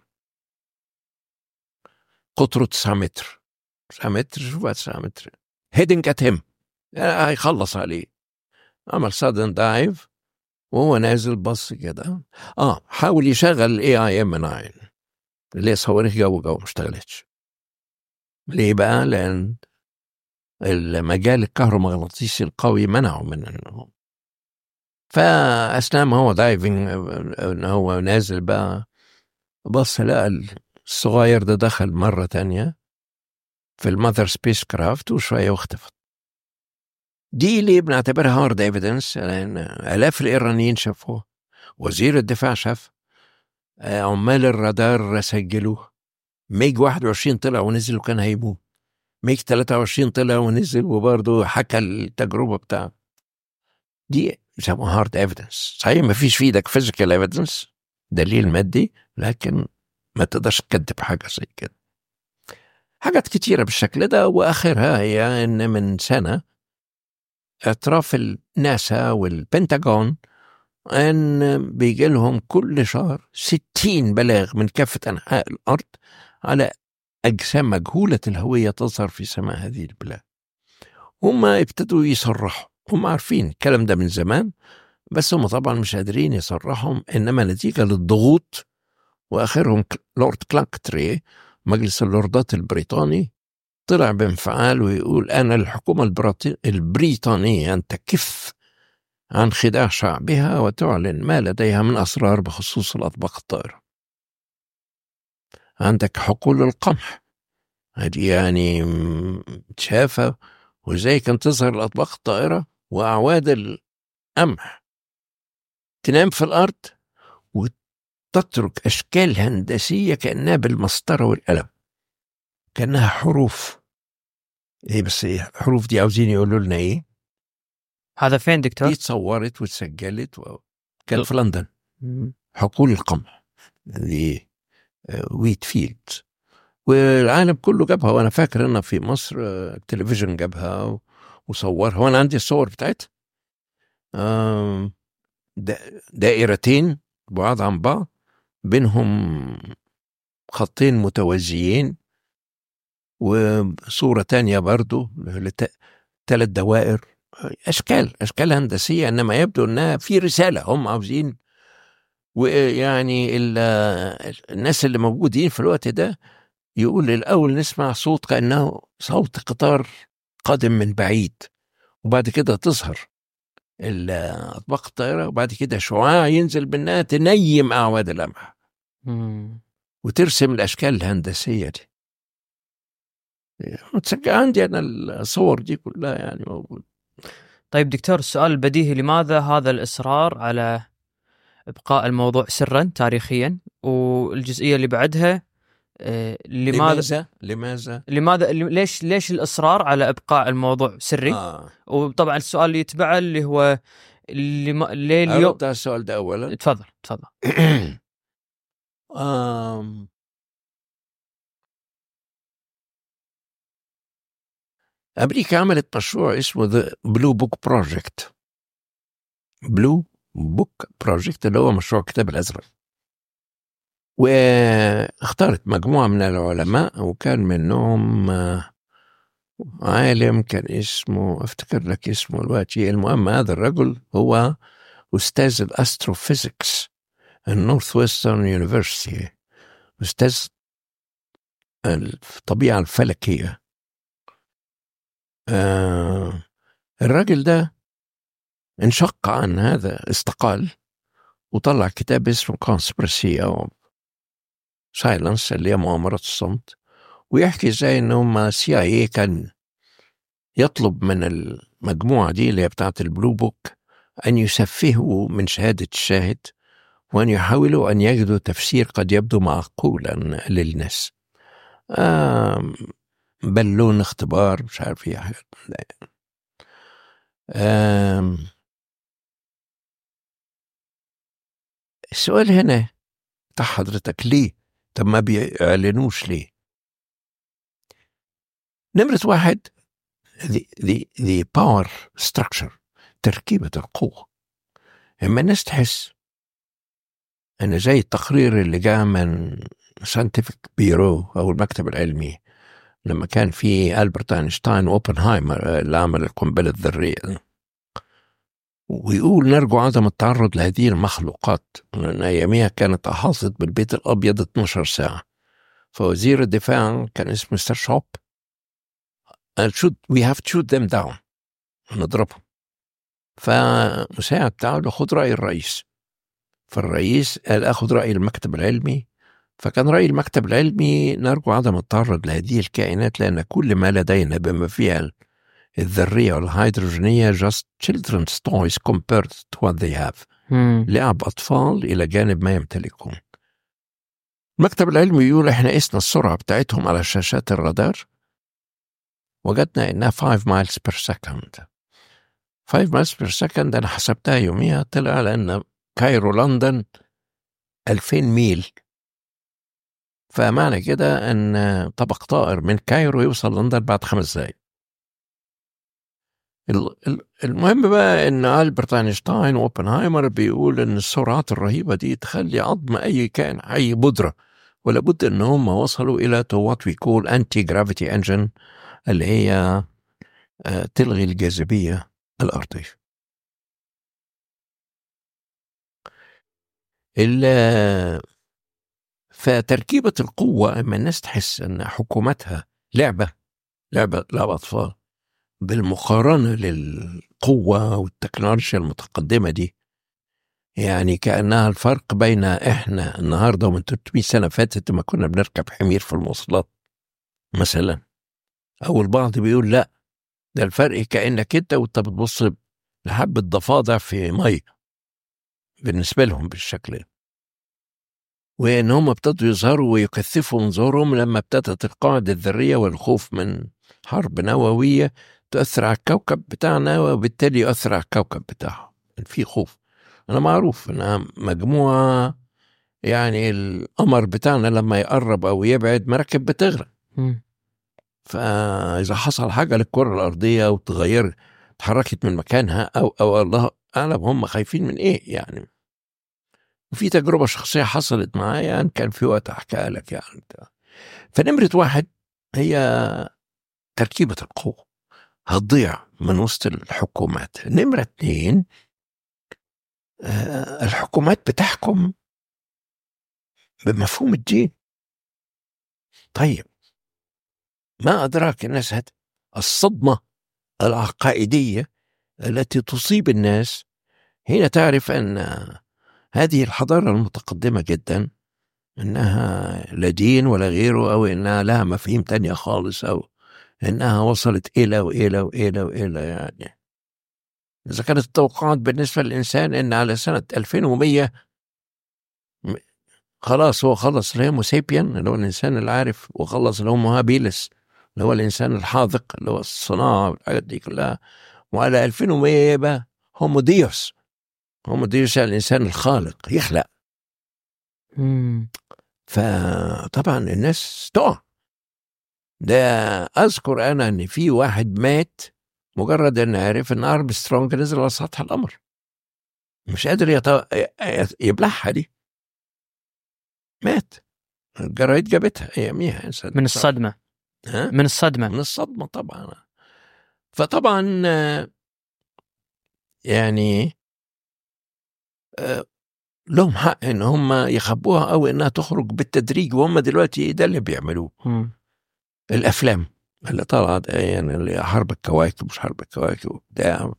قطره تسعة متر. تسعة متر، شوف تسعة متر، هيدنج ات هيم، هيخلص عليه. عمل سادن دايف وهو نازل بص كده، اه حاول يشغل اي اي ام تسعة اللي هي صواريخ جو جو، ما اشتغلتش. ليه بقى؟ لان المجال الكهرومغناطيسي القوي منعه من انه. فاثناء ما هو دايفنج ان هو نازل بقى، بص لقى الصغير ده دخل مره تانية في المذر سبيس كرافت وشويه واختفت. دي اللي بنعتبرها هارد ايفيدنس، لان الاف الايرانيين شافوه، وزير الدفاع شاف، عمال الرادار سجلوه. ميج واحد وعشرين طلع ونزل وكان هيموت، ميج ثلاثة وعشرين طلع ونزل وبرضه حكى التجربه بتاعه. دي بيسموها هارد ايفيدنس. صحيح ما فيش في ايدك فيزيكال ايفيدنس، دليل مادي، لكن ما تقدرش تكذب حاجه زي كده. حاجات كتيره بالشكل ده، واخرها هي ان من سنه اعتراف الناسا والبنتاغون ان بيجي لهم كل شهر ستين بلاغ من كافة انحاء الارض على اجسام مجهولة الهوية تظهر في سماء هذه البلاد. هم ابتدوا يصرحوا، هم عارفين الكلام ده من زمان، بس هم طبعا مش قادرين يصرحهم، انما نتيجة للضغوط. واخرهم لورد كلانكتري، مجلس اللوردات البريطاني، طلع بانفعال ويقول أنا الحكومة البريطانية أن تكف عن خداع شعبها وتعلن ما لديها من أسرار بخصوص الأطباق الطائرة. عندك حقول القمح، هذه يعني شافة، وزي كانت تظهر الأطباق الطائرة وأعواد القمح تنام في الأرض وتترك أشكال هندسية كأنها بالمسطرة والقلم، كأنها حروف. ايه بس ايه حروف دي؟ عاوزين يقولوا لنا ايه؟ هذا فين دكتور؟ دي اتصورت واتسجلت وكان في لندن. حقول القمح دي ويت فيلد، والعالم كله جابها. وانا فاكر ان في مصر التلفزيون جابها وصورها، وانا عندي الصور بتاعتها. دائرتين بعاد عن بعض، بينهم خطين متوازيين، وصورة تانية برضو ثلاث دوائر أشكال أشكال هندسية، إنما يبدو أنها في رسالة هم عاوزين. ويعني الناس اللي موجودين في الوقت ده يقول الأول نسمع صوت كأنه صوت قطار قادم من بعيد، وبعد كده تظهر أطباق الطائرة، وبعد كده شعاع ينزل منها تنيم أعواد القمح وترسم الأشكال الهندسية دي. متسجل عندي أنا الصور دي كلها يعني موجود. طيب دكتور، السؤال البديهي، لماذا هذا الإصرار على إبقاء الموضوع سرا تاريخيا؟ والجزئية اللي بعدها آه لماذا لماذا لماذا ليش ليش الإصرار على إبقاء الموضوع سري؟ آه. وطبعا السؤال اللي يتبعه اللي هو اللي ما... ليه اليوم أرد على السؤال ده أولا. تفضل تفضل. آم. أمريكا عملت مشروع اسمه The Blue Book Project. Blue Book Project اللي هو مشروع الكتاب الأزرق، واختارت مجموعة من العلماء، وكان منهم عالم كان اسمه، افتكر لك اسمه دلوقتي. المهم هذا الرجل هو أستاذ الأستروفيزيكس النورث ويسترن يونيفرسيتي، أستاذ الطبيعة الفلكية. آه الراجل ده انشق عن هذا، استقال وطلع كتاب اسمه Conspiracy أو Silence اللي هي مؤامرات الصمت، ويحكي ازاي ان هم سي اي اي كان يطلب من المجموعة دي اللي هي بتاعة البلو بوك أن يسفهوا من شهادة الشاهد، وأن يحاولوا أن يجدوا تفسير قد يبدو معقولا للناس. آه بلون اختبار مش عارف ايه حاجة. آه السؤال هنا بتاع حضرتك ليه؟ طب ما بيعلنوش ليه؟ نمرة واحد the, the, the power structure، تركيبة القوة. اما الناس تحس ان زي التقرير اللي جاء من scientific bureau او المكتب العلمي لما كان في ألبرت أينشتاين وأوبنهايمر اللي عمل القنبلة الذرية، ويقول نرجو عدم التعرض لهذه المخلوقات، لأن أيامها كانت أحاطت بالبيت الأبيض اثناشر ساعة. فوزير الدفاع كان اسمه مستر شوب قال shoot we have to shoot them down، نضربهم. فمساعد تعالوا خد رأي الرئيس، فالرئيس قال أخذ رأي المكتب العلمي. فكان رأي المكتب العلمي نرجو عدم التعرض لهذه الكائنات، لأن كل ما لدينا بما فيها الذرية والهيدروجينية just children's toys compared to what they have، لعب أطفال إلى جانب ما يمتلكون. المكتب العلمي يقول إحنا قسنا السرعة بتاعتهم على شاشات الرادار، وجدنا إنها five miles per second. five miles per second أنا حسبتها يوميها، طلع لأن كايرو لندن ألفين ميل، فمعنى كده أن طبق طائر من كايرو يوصل لندن بعد خمس دقايق. المهم بقى أن ألبرت أينشتاين وأوبنهايمر بيقول أن السرعات الرهيبة دي تخلي عظم أي كائن حي بودرة، ولابد أن هم وصلوا إلى to what we call anti-gravity engine اللي هي تلغي الجاذبية الأرضية. فتركيبة القوة اما الناس تحس ان حكومتها لعبة لعبة لعبة أطفال بالمقارنة للقوة والتكنولوجيا المتقدمة دي، يعني كأنها الفرق بين احنا النهاردة ومن ثلاثمائة سنة فاتت ما كنا بنركب حمير في المواصلات مثلا. او البعض بيقول لا، ده الفرق كأنك انت وانت بتبص لحبة ضفادع في مية بالنسبة لهم بالشكل ده. وإن هم ابتدوا يظهروا ويكثفوا انظارهم لما ابتدت القاعدة الذرية والخوف من حرب نووية تؤثر على الكوكب بتاعنا، وبالتالي يؤثر على الكوكب بتاعهم. في خوف. أنا معروف أنها مجموعة، يعني القمر بتاعنا لما يقرب أو يبعد مراكب بتغرق. فإذا حصل حاجة للكرة الأرضية وتغير تحركت من مكانها أو أو الله أعلم هم خايفين من إيه يعني. وفي تجربة شخصية حصلت معايا يعني كان في وقت أحكيها لك يعني. فنمرة واحد هي تركيبة القوة. هتضيع من وسط الحكومات. نمرة اتنين، الحكومات بتحكم بمفهوم الدين. طيب ما أدراك الناس هذا الصدمة العقائدية التي تصيب الناس حين تعرف أن هذه الحضارة المتقدمة جدا إنها لا دين ولا غيره، أو إنها لها مفاهيم تانية خالص، أو إنها وصلت إلى وإلى وإلى وإلى. يعني إذا كانت التوقعات بالنسبة للإنسان إن على سنة ألفين ومية خلاص هو خلص الهومو سابيان اللي هو الإنسان العارف، وخلص الهومو هابيلس اللي هو الإنسان الحاذق اللي هو الصناعة والحاجات دي كلها، وعلى ألفين ومية يبقى هومو ديوس. هومو ديوس يعني الإنسان الخالق يخلق. مم. فطبعا الناس تقع. ده أذكر أنا أن في واحد مات مجرد أن عرف أن أرمسترونج نزل على سطح القمر، مش قادر يط... يبلعها دي، مات. الجرايد جابتها أياميها من الصدمة. ها؟ من الصدمة من الصدمة طبعا. فطبعا يعني لهم حق ان هم يخبوها او انها تخرج بالتدريج، وهم دلوقتي ده اللي بيعملوه. م. الافلام اللي طلعت يعني اللي حرب الكواكب مش حرب الكواكب وبتاع،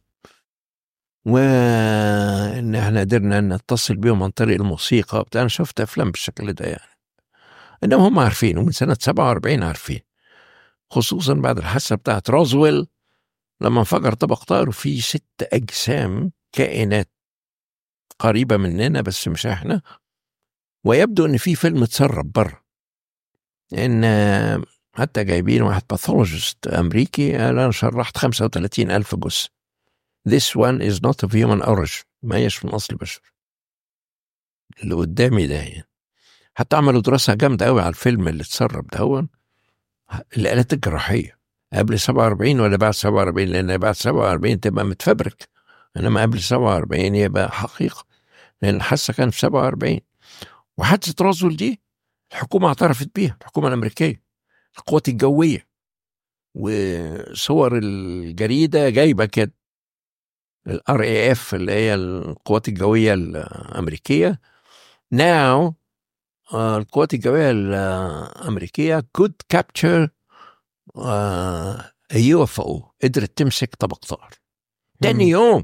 وان احنا قدرنا نتصل بيهم عن طريق الموسيقى بتاع. انا شفت افلام بالشكل ده يعني، انما هم عارفين، ومن سنة سبعة وأربعين عارفين، خصوصا بعد الحادثة بتاعت روزويل لما انفجر طبق طائر وفيه ست اجسام كائنات قريبة مننا بس مش احنا، ويبدو ان في فيلم اتسرب بره، ان حتى جايبين واحد باثولوجيست امريكي قال انا شرحت خمسة وثلاثين ألف جثة. This one is not of human origin، ما هيش من اصل بشر اللي قدامي ده يعني. حتى عملوا دراسة جامدة قوي على الفيلم اللي اتسرب ده، هو الآلات الجراحية قبل سبعة وأربعين ولا بعد سبعة وأربعين، لان بعد سبعة وأربعين تبقى متفبرك، انما قبل سبعة وأربعين يبقى حقيقة، لان الحادثة كانت في سبعة وأربعين. وحادثة روزويل دي الحكومة اعترفت بيها، الحكومة الأمريكية، القوات الجوية، وصور الجريدة جايبة كده الار اي اف اللي هي القوات الجوية الأمريكية. now القوات الجوية الأمريكية could capture a يو إف أو، قدرت تمسك طبق طائر. تاني يوم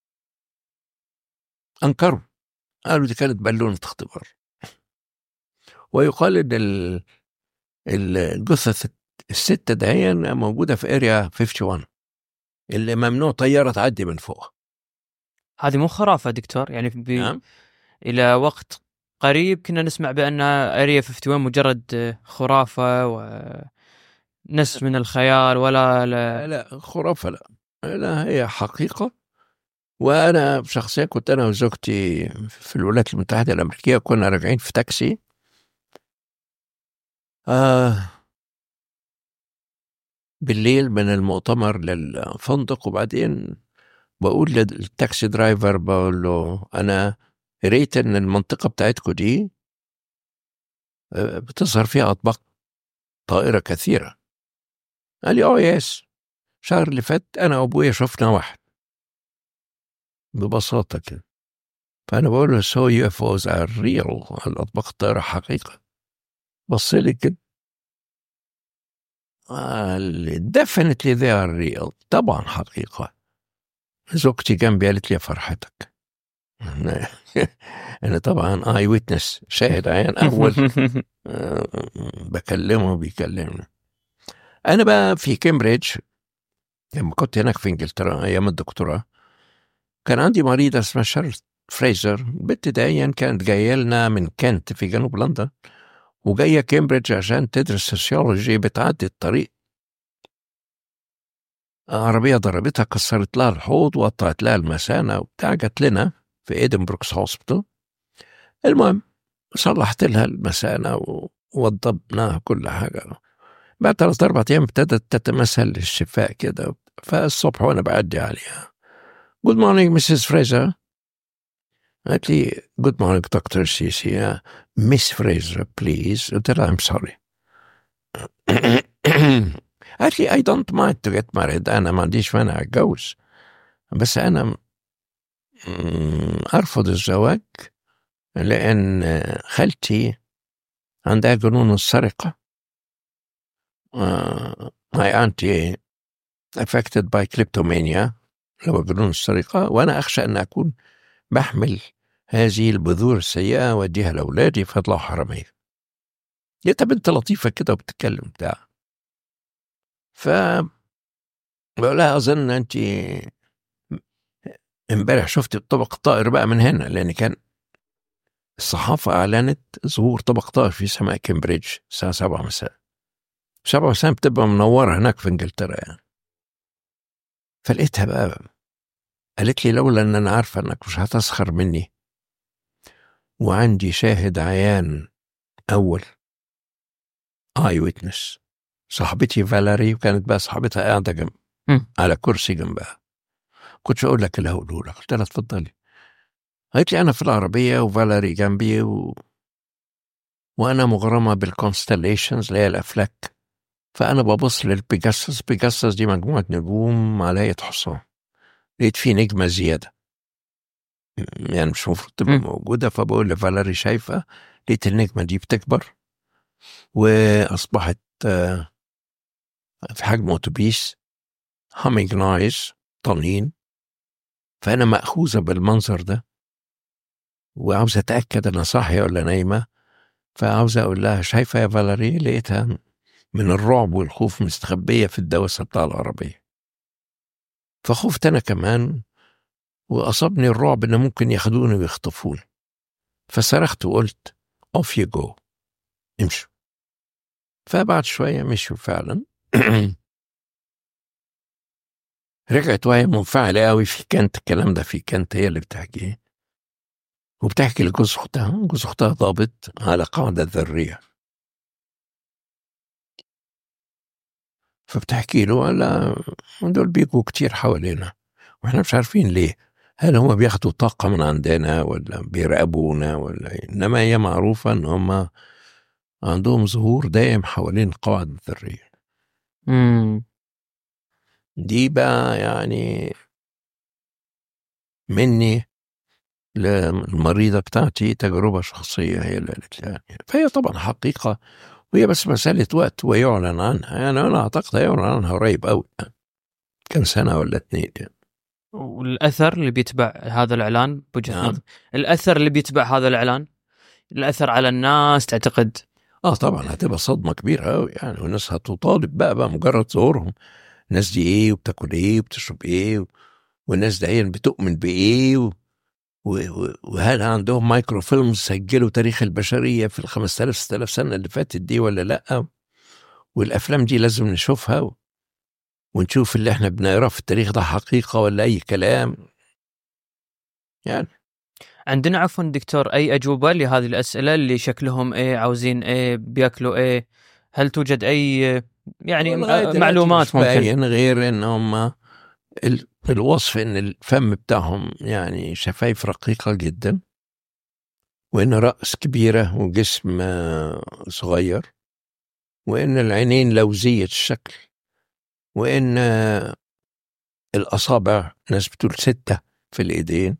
أنكروا، قالوا دي كانت بالونة اختبار. ويقال ان الجثث الستة دهيا موجودة في اريا واحد وخمسين اللي ممنوع طيارة تعدي من فوق. هذه مو خرافة دكتور يعني بي... نعم. إلى وقت قريب كنا نسمع بأن اريا واحد وخمسين مجرد خرافة ونسج من الخيال، ولا لا, لا خرافة، لا لا هي حقيقة. وأنا شخصيا كنت أنا وزوجتي في الولايات المتحدة الأمريكية، كنا راجعين في تاكسي آه بالليل من المؤتمر للفندق، وبعدين بقول للتاكسي درايفر بقول له أنا ريت إن المنطقة بتاعتكم دي بتظهر فيها أطباق طائرة كثيرة. قال لي أوه يس، شهر اللي فات أنا وأبويا شفنا واحد، ببساطة كده. فأنا بقول له so يو إف أوز are real، الأطباق الطائرة حقيقة. بص لي كده قال definitely they are real، طبعا حقيقة. زوجتي جنبي قالت لي فرحتك. أنا طبعا اي ويتنس، شاهد عيان أول بكلمه بيكلمني. أنا بقى في كامبريدج لما كنت هناك في إنجلترا أيام الدكتوراه، كان عندي مريضة اسمها شارل فريزر. البنت دايما كانت جاية لنا من كنت في جنوب لندن، وجاية كامبريدج عشان تدرس سوسيولوجي. بتعدي الطريق عربية ضربتها، كسرت لها الحوض وقطعت لها المثانة وبتاع. جت لنا في إيدنبروكس هوسبيتال. المهم صلحت لها المثانة ووضبناها كل حاجة. بعد ثلاث أربع أيام ابتدت تتمثل للشفاء كده. فالصبح وأنا بعدي عليها Good morning Missus Fraser. قالت لي Good morning Doctor Sisi. Miss Fraser please. قلت لها I'm sorry قالت لي I don't mind to get married. أنا ما عنديش مانع أتجوز، بس أنا أرفض الزواج لأن خالتي عندها جنون السرقة. uh, my auntie affected by kleptomania، لو جنون السرقة، وأنا أخشى أن أكون بحمل هذه البذور السيئة وأديها لأولادي فيطلعوا حرامية. هي بنت لطيفة كده وبتتكلم بتاع، ف بقول لها أظن أنت امبارح شفت الطبق الطائر بقى من هنا، لأن كان الصحافة أعلنت ظهور طبق طائر في سماء كامبريدج الساعة سبعة مساء. سبعة مساء بتبقى منورة هناك في إنجلترا يعني. فلقيتها بقى قالت لي لولا أن أنا عارفة أنك مش هتسخر مني وعندي شاهد عيان أول آي ويتنس، صاحبتي فالاري، وكانت بقى صاحبتها قاعدة جنب على كرسي جنبها، كنتش أقول لك اللي هقوله لك. قلت لها اتفضلي. قالت لي أنا في العربية وفالاري جنبي و... وأنا مغرمة بالكونستليشنز اللي هي الأفلاك، فأنا ببص للبيجاسس. بيجاسس دي مجموعة نجوم على هيئة حصان، لقيت في نجمة زيادة يعني مش المفروض تبقى موجودة، فبقول لفالاري شايفة، لقيت النجمة دي بتكبر وأصبحت في حجم أوتوبيس هامينج نايس طنين. فأنا مأخوذة بالمنظر ده وعاوزة أتأكد أنا صاحية ولا نايمة، فعاوزة أقول لها شايفة يا فالاري؟ لقيتها من الرعب والخوف مستخبية في الدواسة بتاع العربية، فخفت أنا كمان وأصابني الرعب إن ممكن ياخدوني ويخطفوني، فصرخت وقلت off you go، امشوا. فبعد شوية مشوا فعلا. رجعت وهي منفعلة قوي في كانت، الكلام ده في كانت هي اللي بتحكيه، وبتحكي لجوز أختها. جوز أختها ضابط على قاعدة ذرية، فبتحكي له على دول بيجوا كتير حوالينا واحنا مش عارفين ليه، هل هم بياخدوا طاقة من عندنا ولا بيراقبونا ولا ايه؟ انما هي معروفة ان هم عندهم ظهور دائم حوالين القواعد الذرية. امم دي بقى يعني مني للمريضة بتاعتي تجربة شخصية هي اللي قالت لي يعني. فهي طبعا حقيقة، وهي بس مسألة وقت ويعلن عنها يعني. أنا أعتقد يعلن عنها قريب أوي، كم سنة ولا اتنين يعني. والأثر اللي بيتبع هذا الإعلان بوجهة نعم. نظر، الأثر اللي بيتبع هذا الإعلان، الأثر على الناس تعتقد؟ آه طبعا هتبقى صدمة كبيرة أوي يعني، والناس هتطالب بقى بقى مجرد ظهورهم، الناس دي إيه وبتاكل إيه وبتشرب إيه، والناس دي بتؤمن بإيه و... و... وهل عندهم مايكرو فيلمز سجلوا تاريخ البشرية في الخمس آلاف ست آلاف سنة اللي فاتت دي ولا لأ، والأفلام دي لازم نشوفها و... ونشوف اللي احنا بنقراه في التاريخ ده حقيقة ولا أي كلام يعني. عندنا عفوا دكتور أي أجوبة لهذه الأسئلة اللي شكلهم إيه، عاوزين إيه، بيأكلوا إيه؟ هل توجد أي يعني معلومات ممكن غير إن هم ال... الوصف إن الفم بتاعهم يعني شفايف رقيقة جدا، وإن رأس كبيرة وجسم صغير، وإن العينين لوزية الشكل، وإن الأصابع ناس بتقول ستة في الإيدين.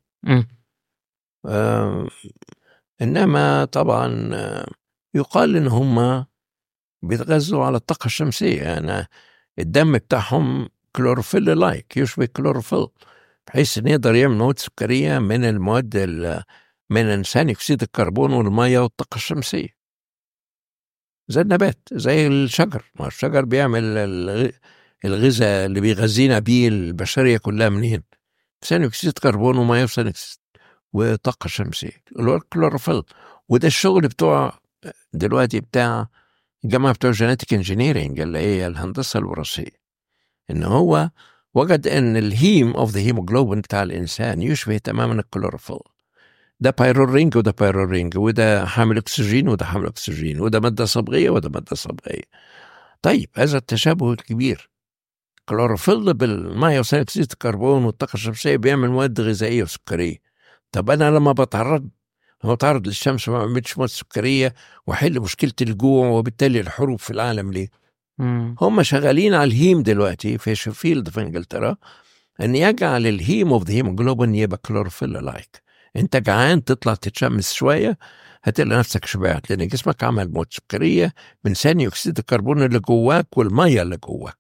آه إنما طبعا يقال إن هم بيتغذوا على الطاقة الشمسية يعني. الدم بتاعهم كلوروفيل لايك، يشبه كلوروفيل، بحيث إن يقدر يعمل مواد سكرية من المواد من ثاني أكسيد الكربون والمية والطاقة الشمسية، زي النبات زي الشجر. ما الشجر بيعمل الغذاء اللي بيغذينا بيه البشرية كلها منين؟ ثاني أكسيد كربون ومية وثاني أكسيد وطاقة شمسية، الكلوروفيل. وده الشغل بتوع دلوقتي بتاع الجماعة بتوع جينيتيك انجينيرينج اللي هي الهندسة الوراثية، إن هو وجد إن الهيم أوف ذا هيموجلوبين بتاع الإنسان يشبه تماما الكلوروفيل. ده بايرول رينج وده بايرول رينج، وده حامل أكسجين وده حامل أكسجين، وده مادة صبغية وده مادة صبغية. طيب هذا التشابه الكبير، كلوروفيل بالمية وثاني أكسيد الكربون والطاقة الشمسية بيعمل مواد غذائية وسكرية. طب أنا لما بتعرض لما بتعرض للشمس ما بعملش مواد سكرية وحل مشكلة الجوع وبالتالي الحروب في العالم ليه؟ مم. هم شغالين على الهيم دلوقتي في شيفيلد في انجلترا، ان يجعل الهيم اوف ذا هيموجلوبين يبقى كلوروفيل لايك. انت جعان تطلع تتشمس شويه هتلاقي نفسك شبعت، لان جسمك عمل مواد سكريه من ثاني اكسيد الكربون اللي جواك والميه اللي جواك.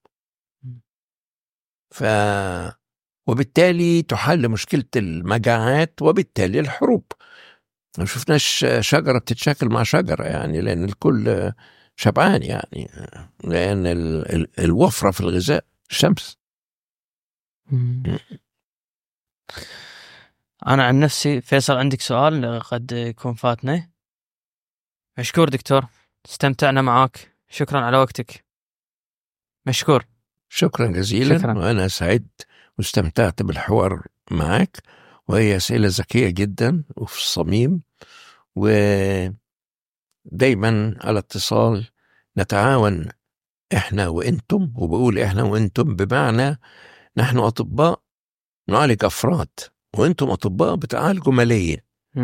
ف وبالتالي تحل مشكله المجاعات وبالتالي الحروب. ما شفناش شجره بتتشاكل مع شجره يعني، لان الكل شبعان يعني، لان ال... ال... الوفره في الغذاء الشمس. أنا عن نفسي فيصل عندك سؤال قد يكون فاتنا؟ مشكور دكتور، استمتعنا معاك، شكرا على وقتك. مشكور. شكرا جزيلا. شكرا. وأنا سعدت واستمتعت بالحوار معك، وهي أسئلة ذكية جدا وفي الصميم، ودايما على اتصال نتعاون إحنا وإنتم. وبقول إحنا وإنتم بمعنى نحن أطباء نعالج أفراد، وإنتم أطباء بتعالجوا ملايين.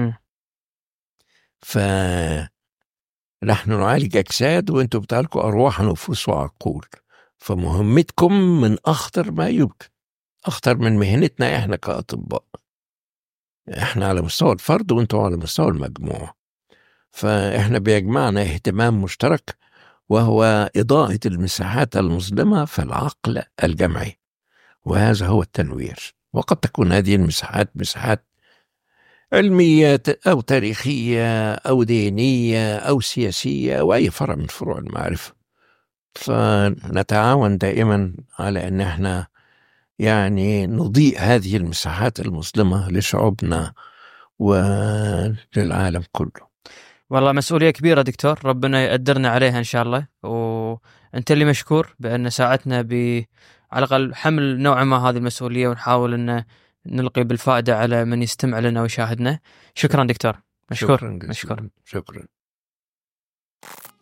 فنحن نعالج أجساد وإنتم بتعالجوا أرواح ونفوس وعقول. فمهمتكم من أخطر ما يمكن، أخطر من مهنتنا إحنا كأطباء. إحنا على مستوى الفرد وإنتم على مستوى المجموعة، فإحنا بيجمعنا اهتمام مشترك، وهو إضاءة المساحات المظلمة في العقل الجمعي، وهذا هو التنوير. وقد تكون هذه المساحات مساحات علمية أو تاريخية أو دينية أو سياسية وأي فرع من فروع المعرفة. فنتعاون دائما على أن احنا يعني نضيء هذه المساحات المظلمة لشعوبنا وللعالم كله. والله مسؤولية كبيرة دكتور، ربنا يقدرنا عليها إن شاء الله. وأنت اللي مشكور بأن ساعدتنا ب على الأقل حمل نوعا ما هذه المسؤولية، ونحاول أن نلقي بالفائدة على من يستمع لنا ويشاهدنا. شكرا دكتور. مشكور. شكرا. مشكور. شكرا.